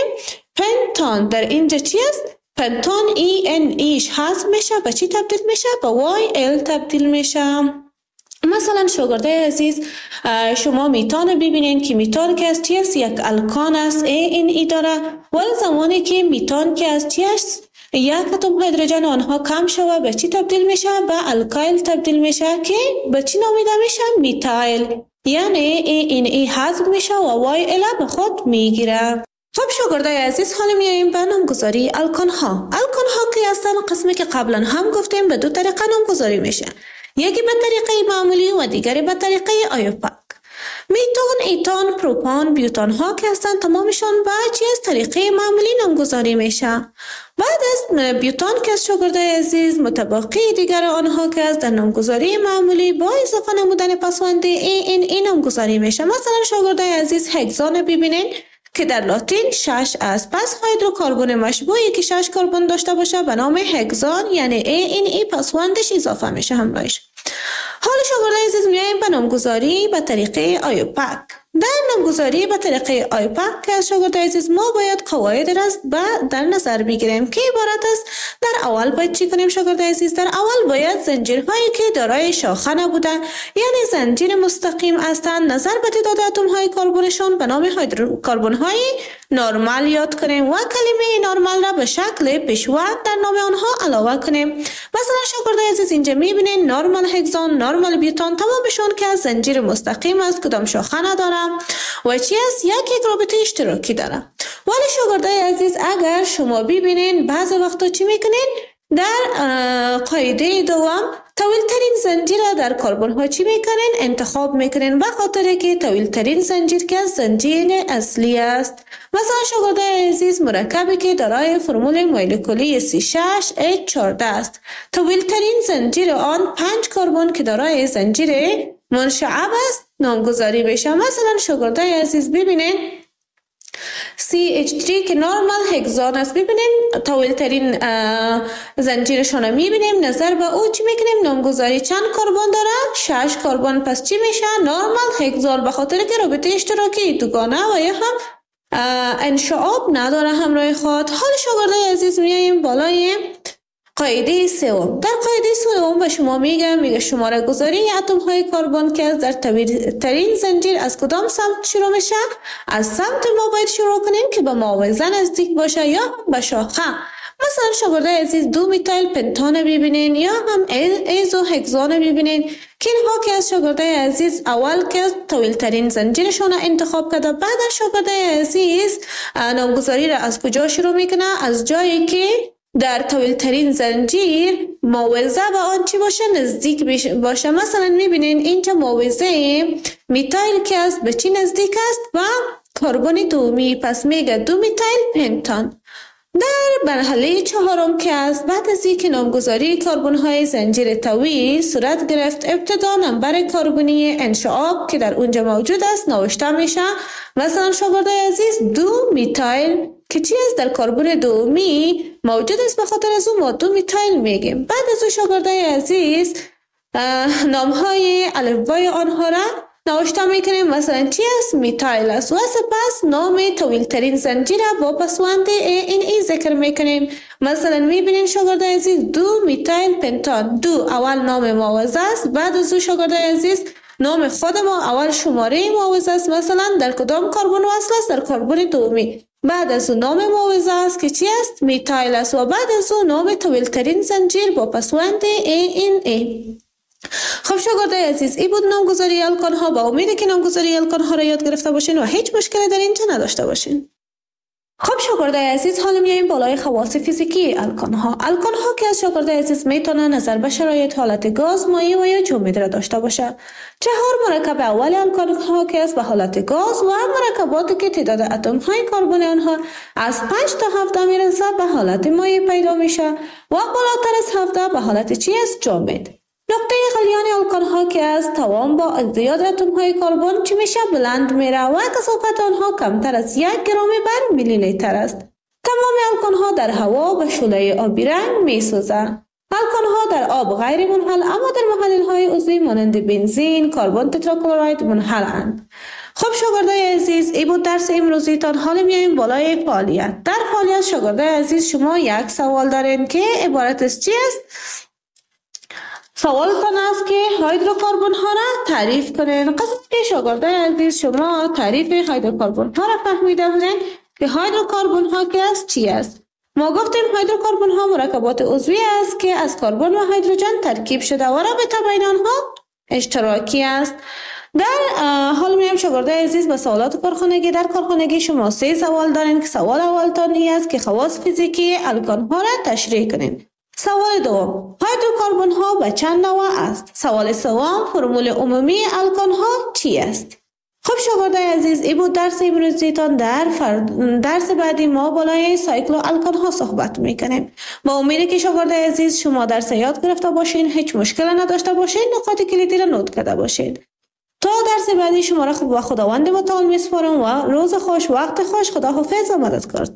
Speaker 2: پنتان در اینجا چی است؟ پنتان ENEش حذف میشه به چی تبدیل میشه؟ به YL تبدیل میشه. مثلا شاگردای عزیز شما میتان ببینین که میتان که از چی است؟ یک الکان است ANE داره. ولی زمانی که میتان که از چی است؟ یک اتم هیدروژن آنها کم شوه به چی تبدیل میشه؟ به الکایل تبدیل میشه که به چی نامیده میشه؟ میتایل. یعنی ANE حذف میشه و YL به خود میگیره. خب شاگردای عزیز حالا میاییم به نامگذاری الکان ها. الکان ها که هستن قسمی که قبلا هم گفتیم به 2 طریقه نامگذاری میشه. یکی به طریقه معمولی و دیگری به طریقه آیوپاک. میتان، ایتان، پروپان، بیوتان ها که هستند تمامشان به چی از طریقه معمولی نامگذاری میشه. بعد از بیوتان که از شاگردای عزیز متبقی دیگر آنها که از در نامگذاری معمولی با اضافه نمودن پسوند این نامگذاری میشه. مثلا شاگردای عزیز هگزان ببینین که در لاتین 6 است. پس هیدروکربن مشبوعی که 6 کربن داشته باشه به نام هگزان یعنی ANE پسوندش اضافه میشه همراهش. حالا شاگردای عزیز میایم به نامگذاری به طریقه آیوپاک. در نامگذاری به طریقه آیوپاک که از شاگردای عزیز ما باید قواعد را در نظر بگیریم که عبارت است. در اول باید چی کنیم شاگردای عزیز؟ در اول باید زنجیرهایی که دارای شاخه نبوده یعنی زنجیر مستقیم هستند نظر به تعداد اتم های کربنشان به نام هیدروکربن های نرمال یاد کنیم و کلمه نرمال را به شکل پیشوند در نام آنها علاوه کنیم. مثلا شاگردای عزیز اینجا میبینین نرمال هگزان، نرمال بیوتان تمامشون که از زنجیر مستقیم است کدام شاخه نداره و چی است؟ یک رابطه اشتراکی داره. ولی شاگردای عزیز اگر شما ببینین بعض وقتا چی میکنین؟ در قاعده دوم طویل ترین زنجیر در کربن ها چی میکنین؟ انتخاب میکنین به خاطر که طویل ترین زنجیر که زنجیر اصلی است. مثلا شاگردای عزیز مرکبی که دارای فرمول مولکولی C6H14 است. طویل ترین زنجیر آن 5 کربن که دارای زنجیر منشعب است نامگذاری بشه. مثلا شاگردای عزیز ببینین CH3 که نورمال هگزان است. ببینیم طویل ترین زنجیرشون رو میبینیم. نظر به او چی میکنیم؟ نامگذاری چند کربن داره؟ 6 کربن. پس چی میشه؟ نورمال هگزان، به خاطر که رابطه اشتراکی دوگانه و یا هم انشعاب نداره همراه خود. حال شاگردای عزیز میاییم بالای قاعده سوم. در قاعده سوم به شما میگه شماره گذاری اتم های کربن که در طویل ترین زنجیر از کدام سمت شروع میشه؟ از سمت ما باید شروع کنیم که به معاوضه نزدیک باشه یا به شاخه. مثلا شاگردای عزیز 2 میتایل پنتان ببینین یا هم ایزو هگزان ببینین که اینها که از شاگردای عزیز اول که طویل ترین زنجیرشون انتخاب کرده. بعد شاگردای عزیز نامگذاری را از کجا شروع میکنه؟ از جایی که در طویل ترین زنجیر معاوضه به آن چی باشه؟ نزدیک باشه. مثلا میبینین اینجا معاوضه میتایل که است به چی نزدیک است؟ و کربن دومی. پس میگه 2 میتایل پنتان. در مرحله چهارم که است بعد از اینکه نامگذاری کربن های زنجیر طویل صورت گرفت، ابتدا نمبر کربنی انشعاب که در اونجا موجود است نوشته میشه. مثلا شاگردای عزیز 2 میتایل که چی است؟ در کربن دومی موجود است، به خاطر از اون ما 2 میتایل میگیم. بعد از اون شاگردای عزیز نام های الفبای آنها را نوشته میکنیم. مثلا چی است؟ میتایل است و سپس نام طویل ترین زنجیر با پسوند این ذکر میکنیم. مثلا میبینیم شاگردای عزیز 2 میتایل پنتان. 2 اول نام معاوضه است، بعد از او شاگردای عزیز نام خود ما اول شماره معاوضه است. مثلا در کدام کربن وصل است؟ در کربن دومی. بعد از او نام معاوضه است که چی است؟ میتایل است و بعد از او نام طویل ترین زنجیر با پسوند ای. خب شاگردای عزیز این بود نامگذاری الکان ها. با امید که نامگذاری الکان ها را یاد گرفته باشین و هیچ مشکلی در اینجا نداشته باشین. خب شاگردای عزیز حالا میایم بالای خواص فیزیکی الکان ها. الکان ها که از شاگردای عزیز میتونه نظر به شرایط حالت گاز، مایع و یا جامد را داشته باشه. 4 مرکب اول الکان ها که از به حالت گاز و مرکباتی که تعداد اتم های کربن آنها از 5 تا 17 میرسه به حالت مایع پیدا میشه و بالاتر از 17 به حالت چی است؟ جامد. نقطه غلیان الکان ها که از توان با ازدیاد اتم های کربن چی میشه؟ بلند میره و کثافت آنها کمتر از 1 گرم بر میلی لیتر است. تمام الکان ها در هوا به شعله آبی رنگ میسوزه. الکان ها در آب غیر منحل اما در محلل های عضوی مانند بنزین، کربن تتراکلرید منحلند. خب شاگردای عزیز این بود درس امروزیتان. حالا میایم بالای فعالیت. در فعالیت شاگردای عزیز شما یک سوال دارین که عبارت از چی است؟ سوال تان است که هیدروکربن ها را تعریف کنین. قسم که شاگردای عزیز شما تعریف هیدروکربن ها را فهمیده بودین که هیدروکربن ها که است چی است؟ ما گفتیم هیدروکربن ها مرکبات عضوی است که از کربن و هیدروژن ترکیب شده و رابطه بین آنها اشتراکی است. در حال میایم شاگردای عزیز به سوالات کارخانگی. در کارخانگی شما 3 سوال دارین که سوال اول تان است که خواص فیزیکی الکان ها را تشریح کنین. سوال دوم هیدروکربن ها به چند نوع است؟ سوال سوم فرمول عمومی الکان ها چی است؟ خب شاگردای عزیز این بود درس امروزیتان. در درس بعدی ما بالای سایکلو الکان ها صحبت میکنیم. با امید که شاگردای عزیز شما درس یاد گرفته باشین، هیچ مشکل نداشته باشین، نکات کلیدی را نوت کرده باشین. تا درس بعدی شما را به خداوند متعال میسپارم و روز خوش، وقت خوش. خداحافظ و مددکار.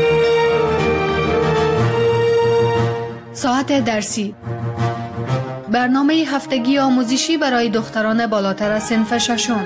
Speaker 1: ساعت درسی برنامه هفتگی آموزشی برای دختران بالاتر از صنف ششم.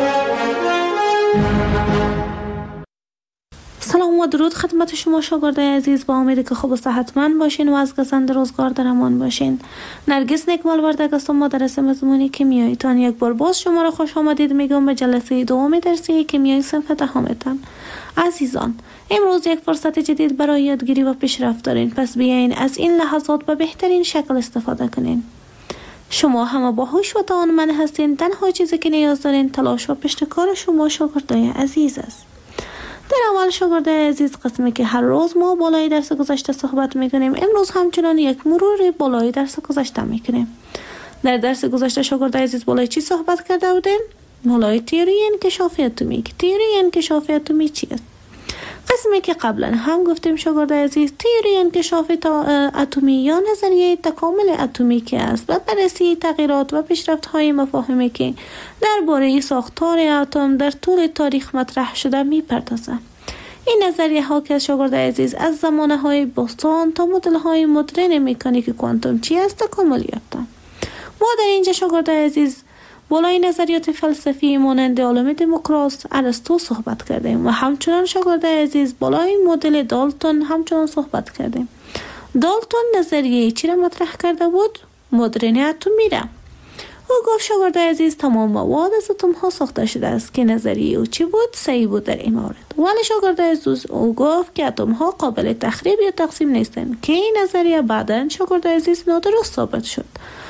Speaker 2: سلام و درود خدمت شما شاگردای عزیز، با امید که خوب و صحتمند باشین و از گزند روزگار در امان باشین. نرگس نکمال وردگ هستم، مدرس مضمون کیمیاییتان. یک بار باز شما را خوش آمدید میگم به جلسه دوم درسی کیمیای صنف دهمتان. عزیزان، امروز یک فرصت جدید برای یادگیری و پیشرفت دارین، پس بیاین از این لحظات به بهترین شکل استفاده کنین. شما همه باهوش و توانمند هستین. تنها چیزی که نیاز دارین تلاش و پشتکار شما شاگردای عزیز است. در اول شاگردای عزیز، قسمی که هر روز ما بالای درس گذشته صحبت میکنیم، امروز همچنان یک مرور بالای درس گذشته میکنیم. در درس گذشته شاگردای عزیز بالای چی صحبت کرده بودیم؟ بالای تئوری انکشاف اتمی. تئوری انکشاف اتمی چی است؟ قسمی که قبلا هم گفتیم شاگردای عزیز، تئوری انکشاف اتمی یا نظریه تکامل اتمی که است و بررسی تغییرات و پیشرفت‌های مفاهیمی که درباره ساختار اتم در طول تاریخ مطرح شده می‌پردازد. این نظریه ها که شاگردای عزیز از زمانه‌های باستان تا مدل‌های مدرن مکانیک کوانتوم چی است تکامل یافتند. ما در اینجا شاگردای عزیز بالای نظریات فلسفی مانند عالم دموکراس، ارسطو صحبت کردیم و همچنان شاگردای عزیز بالای مدل دالتون همچنان صحبت کردیم. دالتون نظریه چی را مطرح کرده بود؟ مدرن اتمی را. او گفت شاگردای عزیز تمام مواد از اتم ها ساخته شده است که نظریه او چی بود؟ صحیح بود در این مورد. ولی شاگردای عزیز او گفت که اتم ها قابل تخریب یا تقسیم نیستند که این نظریه بعداً شاگردای عزیز نادرست ثابت شد.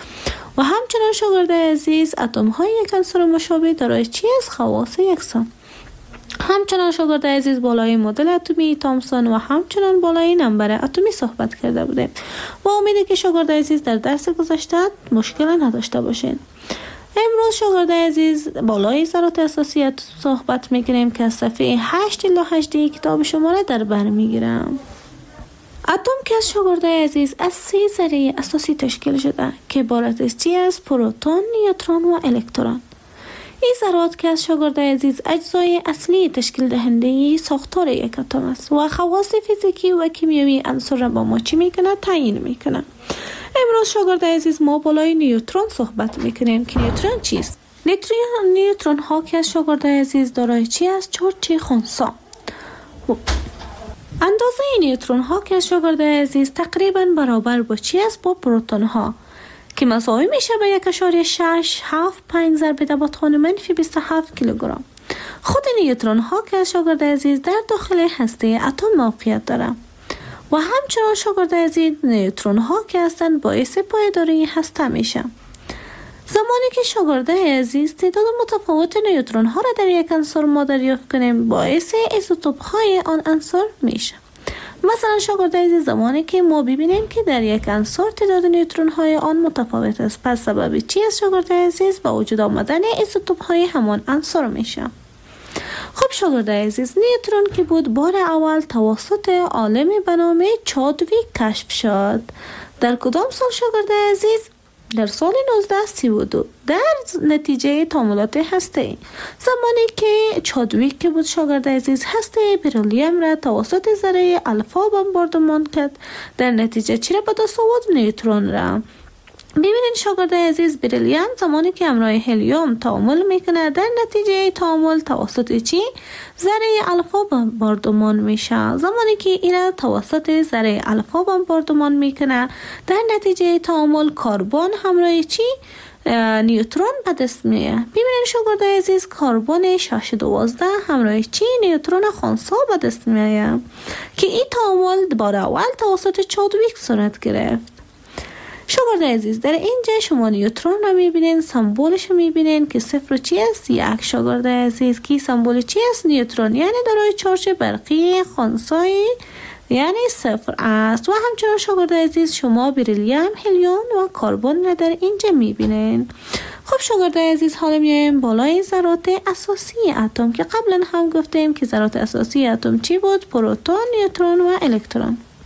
Speaker 2: و همچنان شاگردای عزیز اتم های یک عنصر مشابه دارای چی از خواص یکسان. همچنان شاگردای عزیز بالای مدل اتمی تامسون و همچنان بالای نمبر اتمی صحبت کرده بودیم و امیده که شاگردای عزیز در درس گذشته مشکل نداشته باشین. امروز شاگردای عزیز بالای ذرات اساسی صحبت میکنیم که از صفحه 8 الی 8 کتاب شما را در بر میگیرم. اتم که از شاگردای عزیز از 3 ذره اساسی تشکیل شده که عبارت از چی است؟ پروتون، نیوترون و الکترون. این ذرات که از شاگردای عزیز اجزای اصلی تشکیل دهنده ساختار یک اتم است و خواص فیزیکی و کیمیایی عنصر را با ما چی میکنه؟ تعیین میکنه. امروز شاگردای عزیز ما بالای نیوترون صحبت میکنیم که نیوترون چیست؟ نیوترون ها که از شاگردای عزیز دارای چی است؟ چارج خنثی. اندازه نیوترون ها که از شاگردای عزیز تقریبا برابر با چی است؟ با پروتون ها که مساوی میشه به 1.675 ضرب در -27 کیلوگرم. خود نیوترون ها که از شاگردای عزیز در داخل هسته اتم موقعیت داره و همچنان شاگردای عزیز نیوترون ها که هستند باعث پایداری هسته میشه. زمانی که شاگردای عزیز تعداد متفاوت نیوترون ها را در یک عنصر ما دریافت کنیم، باعث ایزوتوپ های آن عنصر میشه. مثلا شاگردای عزیز زمانی که ما ببینیم که در یک عنصر تعداد نیوترون های آن متفاوت است، پس سبب چی است شاگردای عزیز؟ با وجود آمدن ایزوتوپ های همان عنصر میشه. خب شاگردای عزیز، نیوترون که بود بار اول توسط عالمی به نام چادویک کشف شد. در کدام سال شاگردای عزیز؟ در سال 1932 در نتیجه تعاملات هسته‌ای. زمانی که چادویک که بود شاگردای عزیز هسته بریلیوم را توسط ذره الفا بمباردمان کرد، در نتیجه چی را به دست آورد؟ نیوترون را. ببینید شاگردای عزیز، بریلیوم زمانی که همراه هلیوم تعامل میکنه، در نتیجه تعامل توسط چی؟ ذره الفا بمباردمان میشه. زمانی که این توسط ذره الفا بمباردمان میکنه، در نتیجه تعامل کربن همراه چی؟ نیوترون به دست میاد. ببینید شاگردای عزیز، کربن 612 همراه چی؟ نیوترون خنثی به دست میاد که این تعامل بار اول توسط چادویک صورت گرفت. شاگردای عزیز، در اینجا شما نیوترون را میبینین، سمبولش رو میبینین که صفر چی است؟ 1. شاگردای عزیز که سمبول چی است؟ نیوترون یعنی دارای چارج برقی خنثی یعنی 0 است. و همچنان شاگردای عزیز شما بریلیوم، هلیوم و کربن را در اینجا میبینین. خب شاگردای عزیز، حالا میایم بالای ذرات اساسی اتم که قبلا هم گفتیم که ذرات اساسی اتم چی بود؟ پروتون، نیوترون و الکترون.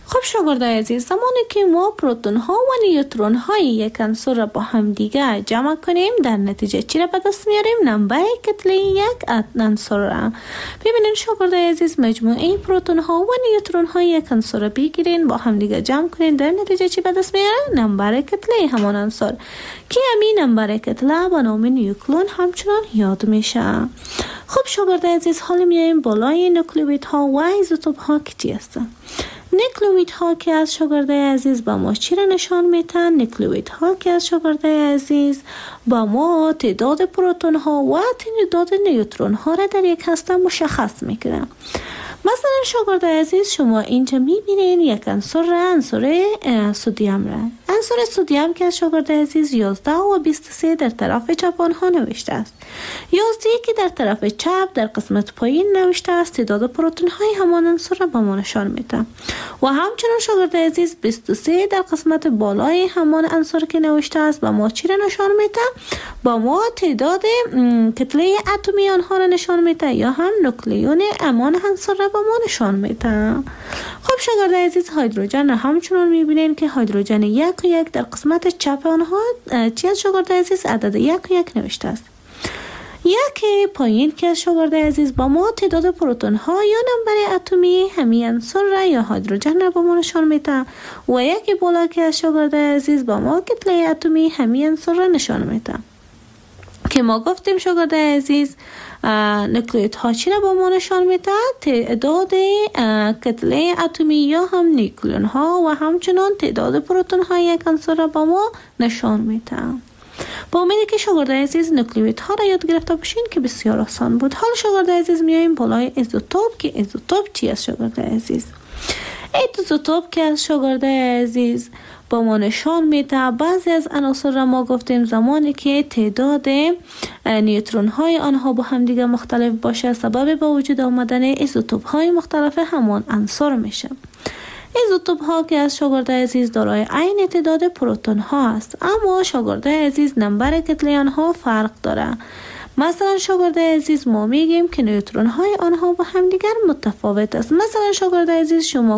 Speaker 2: خب شاگردای عزیز، زمانی که ما پروتون ها و نیوترون های یک عنصر را با هم دیگه جمع کنیم، در نتیجه چی را به دست میاریم؟ نمبر کتله یک عنصر را. ببینید شاگردای عزیز، مجموعه پروتون ها و نیوترون های یک عنصر را بگیرین، با هم دیگه جمع کنین، در نتیجه چی به دست میاره؟ نمبر کتله همان عنصر که همین نمبر کتله به نام نیوکلون همچنان یاد میشه. خب شاگردای عزیز، حالا میایم بالای نوکلئوید ها و ایزوتوپ ها که چی هستن؟ نوکلئوید ها که از شاگردای عزیز با ما چی را نشان میتن؟ نوکلئوید ها که از شاگردای عزیز با ما تعداد پروتون ها و تعداد نیوترون ها را در یک هسته مشخص میکنن. مثلا شاگردای عزیز، شما اینجا میبینین یک عنصر سدیم را. عنصر سدیم که از شاگردای عزیز 11 و 23 در طرف چپ آنها نوشته است. 11 که در طرف چپ در قسمت پایین نوشته است تعداد پروتون های همان عنصر را به ما نشان میده. و همچنین شاگردای عزیز 23 در قسمت بالای همان عنصر که نوشته است به ما چی را نشان میده؟ با ما تعداد کتله اتمی آنها را نشان میده، یا هم نوکلئون همان عنصر را به ما نشان میده. خب شاگردای عزیز، هیدروژن را همچنان میبینین که هیدروژن 1 و 1 در قسمت چپ آنها چی از شاگردای عزیز؟ عدد 1 و 1 نوشته است. یک پایین که از شاگردای عزیز با ما تعداد پروتون ها یا نمبر اتمی همین عنصر را یا هیدروژن را به ما نشان میده، و یک بالا که از شاگردای عزیز با ما کتله اتمی همین عنصر را نشان میده. که ما گفتیم شاگردای عزیز، نوکلئوید ها چی را با ما نشان میده؟ تعداد کتله اتمی یا هم نیوکلئون ها و همچنان تعداد پروتون های یک عنصر را با ما نشان میده. با امیدی که شاگردای عزیز نوکلئوید ها را یاد گرفته باشین که بسیار آسان بود. حالا شاگردای عزیز میایم بالای ایزوتوپ که ایزوتوپ چی است شاگردای عزیز؟ ایزوتوپ که از شاگردای عزیز با ما نشان میده بعضی از عناصر را ما گفتیم زمانی که تعداد نیوترون های آنها با هم دیگه مختلف باشه، سبب به وجود آمدن ایزوتوپ های مختلف همان عنصر میشه. ایزوتوپ ها که از شاگردای عزیز دارای عین تعداد پروتون ها است، اما شاگردای عزیز نمبر کتله آنها فرق داره. مثلا شاگردای عزیز ما میگیم که نیوترون های آنها با هم دیگر متفاوت است. مثلا شاگردای عزیز، شما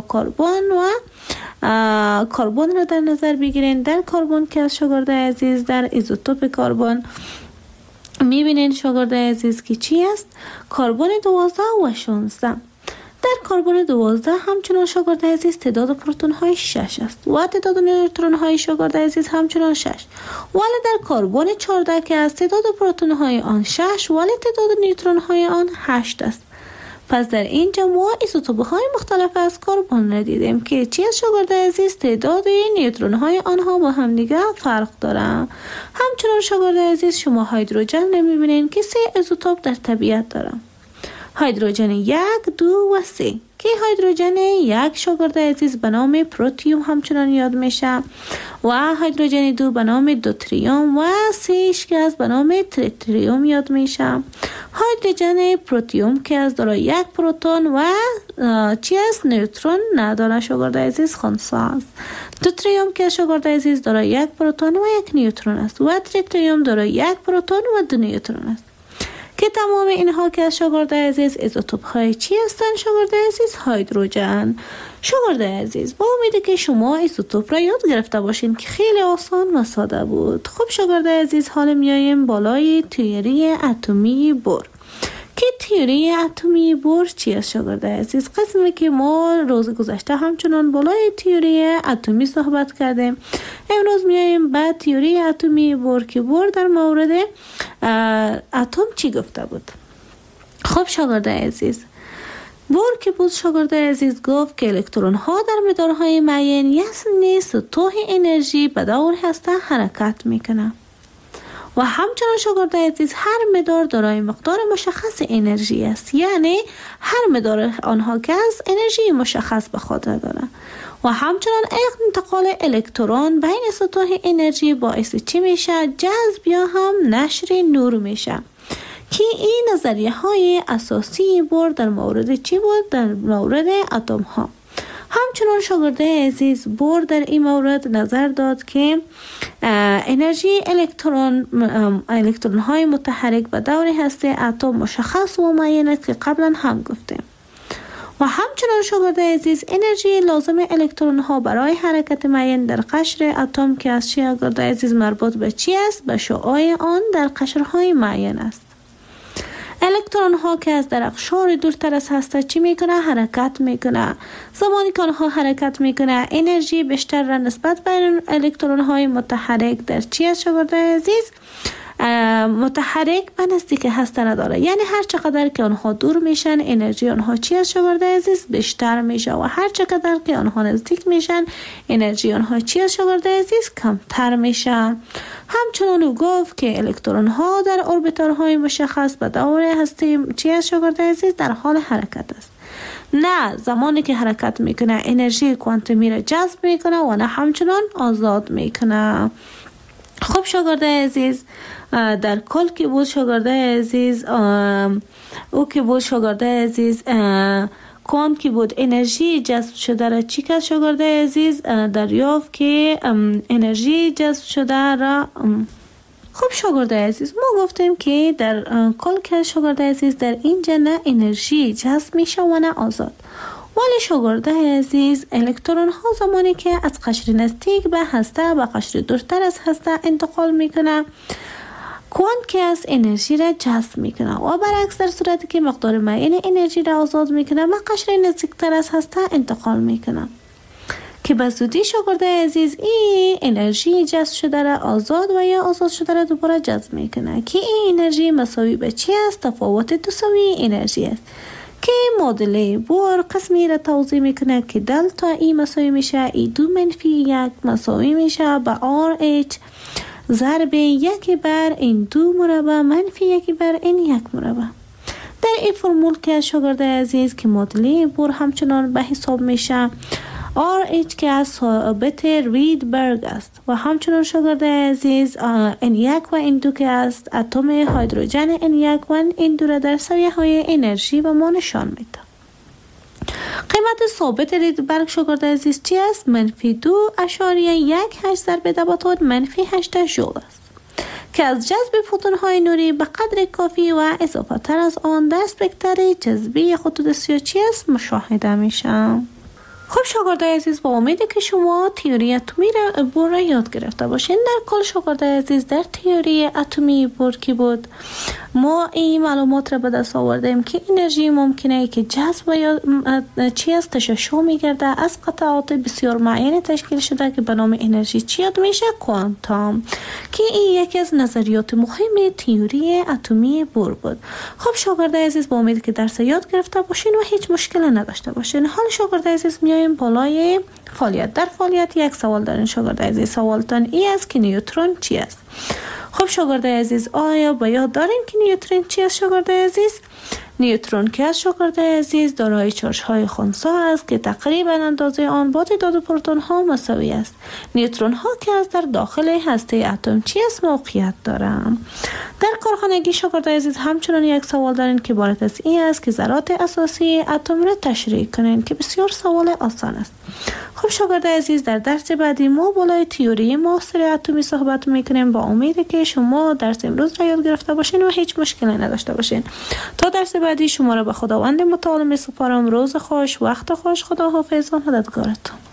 Speaker 2: کربن را در نظر بگیرین. در کربن که از شاگردای عزیز در ایزوتوپ کربن میبینین شاگردای عزیز که چی است؟ کربن 12 و 16. در کربن 12 همچنان شاگردای عزیز تعداد پروتون های 6 است و تعداد نیوترون های شاگردای عزیز همچنان 6. ولی در کربن 14 که از تعداد پروتون های آن 6 ولی تعداد نیوترون های آن 8 است. پس در اینجا ما ایزوتوپ های مختلف از کربن را دیدیم که چی از شاگردای عزیز تعداد نیوترون های آنها با هم دیگه فرق دارن. همچنان شاگردای عزیز، شما هیدروژن را میبینین که 3 ایزوتوپ در طبیعت داره. هیدروژن 1، 2 و 3 که هیدروژن 1 شاگردای عزیز به نام پروتیوم همچنان یاد میشه و هیدروژن 2 به نام دوتریوم و 3 که از به نام تریتریوم یاد میشه. هیدروژن پروتیوم که از دارای 1 پروتون و چی است؟ نیوترون نداره شاگردای عزیز، خنثی است. دوتریوم که شاگردای عزیز دارای 1 پروتون و 1 نیوترون است و تریتریوم دارای 1 پروتون و 2 نیوترون است. که تمام اینها که از شاگردای عزیز ایزوتوپ های چی هستن شاگردای عزیز؟ هیدروژن. شاگردای عزیز، با امیدی که شما ایزوتوپ را یاد گرفته باشین که خیلی آسان و ساده بود. خب شاگردای عزیز، حالا میایم بالای تئوری اتمی بور. که تئوری اتمی بور چی است شاگردای عزیز؟ قسمی که ما روز گذشته همچنان بالای تئوری اتمی صحبت کردیم. امروز میایم به تئوری اتمی بور که بور در مورد اتم چی گفته بود. خب شاگردای عزیز، بور که بود شاگردای عزیز گفت که الکترون ها در مدارهای معین یعنی سطوح انرژی به دور هسته حرکت میکنه و همچنان شاگردای عزیز هر مدار دارای مقدار مشخص انرژی است، یعنی هر مدار آنها که از انرژی مشخص به خود داره و همچنان انتقال الکترون بین سطوح انرژی باعث چی میشه؟ جذب یا هم نشر نور میشه. که این نظریه های اساسی بور در مورد چی بود؟ در مورد اتم ها. همچنان شاگردای عزیز بور در این مورد نظر داد که انرژی الکترون های متحرک به دور هسته اتم مشخص و معین است که قبلا هم گفتیم. و همچنان شاگرد عزیز انرژی لازم الکترون ها برای حرکت معین در قشر اتم که از شاگرد عزیز مربوط به چی است؟ به شعاع آن در قشرهای معین است. الکترون ها که از در اقشار دورتر از هسته چی میکنه؟ حرکت میکنه. زمانی که آنها حرکت میکنه انرژی بیشتر را نسبت به الکترون های متحرک در چی است شاگرد عزیز؟ متحرک به نزدیک هسته نداره. یعنی هر چقدر که آنها دور میشن انرژی آنها چی است شاگرد عزیز؟ بیشتر میشه و هر چقدر که آنها نزدیک میشن انرژی آنها چی است شاگرد عزیز؟ کمتر میشه. همچنان او گفت که الکترون ها در اوربیتال‌های مشخص به دور هسته چی است شاگرد عزیز؟ در حال حرکت است. نه زمانی که حرکت میکنه انرژی کوانتومی را جذب میکنه و نه همچنان آزاد میکنه. خب شاگرد عزیز در کل که بود شاگرد عزیز او که بود شاگرد عزیز کوانت که بود انرژی جذب شده را چی که شاگرد عزیز دریافت که انرژی جذب شده را خب شاگرد عزیز ما گفتیم که در کل که شاگرد عزیز در اینجا نه انرژی جذب میشه و نه آزاد. ولی شاگرد عزیز الکترون ها زمانی که از قشر نزدیک به هسته به قشر دورتر از هسته انتقال میکنه کوانت که از انرژی را جذب میکنه و برعکس در صورتی که مقدار معین انرژی را آزاد میکنه به قشر نزدیکتر از هسته انتقال میکنه که به زودی شاگرد عزیز این انرژی جذب شده را آزاد و یا آزاد شده را دوباره جذب میکنه که این انرژی مساوی به چی است؟ تفاوت دوسوی انرژی است که معادله بور قسمی را توضیح میکنه که دلتا ای مساوی میشه ای دو منفی یک مساوی میشه به آر اچ ضرب یکی بر این دو مربع منفی یکی بر این یک مربع. در این فرمول که شاگرد عزیز که معادله بور همچنان به حساب میشه RH که از ثابت ریدبرگ است و همچنان شاگرد عزیز N1 و N2 که است اتم هیدروژن N1 و N2 را در سویه های انرژی و ما نشان میده. قیمت ثابت ریدبرگ شاگرد عزیز چی است؟ -2.18 ضرب 10⁻8 ژول است که از جذب فوتون های نوری به قدر کافی و اضافه تر از آن در اسپکتر جذبی خطوط سیاه چی است؟ مشاهده میشه. خب شاگرد عزیز با امیده که شما تئوری اتمی بور را یاد گرفته باشین. در کل شاگرد عزیز در تئوری اتمی بور کی بود ما این معلومات را به دست آوردیم که انرژی ممکنه که جذب یا چی است تشعشع میگرده از قطعات بسیار معین تشکیل شده که به نام انرژی چی یاد میشه؟ کوانتوم، که این یکی از نظریات مهم تئوری اتمی بور بود. خب شاگرد عزیز با امید که درس یاد گرفته باشین و هیچ مشکلی نداشته باشین. حال شاگرد عزیز میایم بالای فعالیت. در فعالیت یک سوال دارین شاگرد عزیز. سوالتان ای است که نیوترون چی است؟ خب شاگرد عزیز آیا با یاد دارین که نیوترون چی است شاگرد عزیز؟ نیوترون که از شاگرد عزیز دارای چارج های خنثی است که تقریبا اندازه آن با تعداد پروتون ها مساوی است. نیوترون ها که از در داخل هسته اتم چی است موقعیت دارند. در کارخانگی شاگرد عزیز همچنان یک سوال دارین که عبارت از این است که ذرات اساسی اتم را تشریح کنین که بسیار سوال آسان است. خب شاگرد عزیز در درس بعدی ما بالای تئوری معاصر اتمی صحبت میکنیم. با امید که شما درس امروز را یاد گرفته باشین و هیچ مشکلی نداشته باشین. تا درس بعدی شما را به خداوند متعال میسپارم. روز خوش، وقت خوش، خدا حافظ و مددگارتون.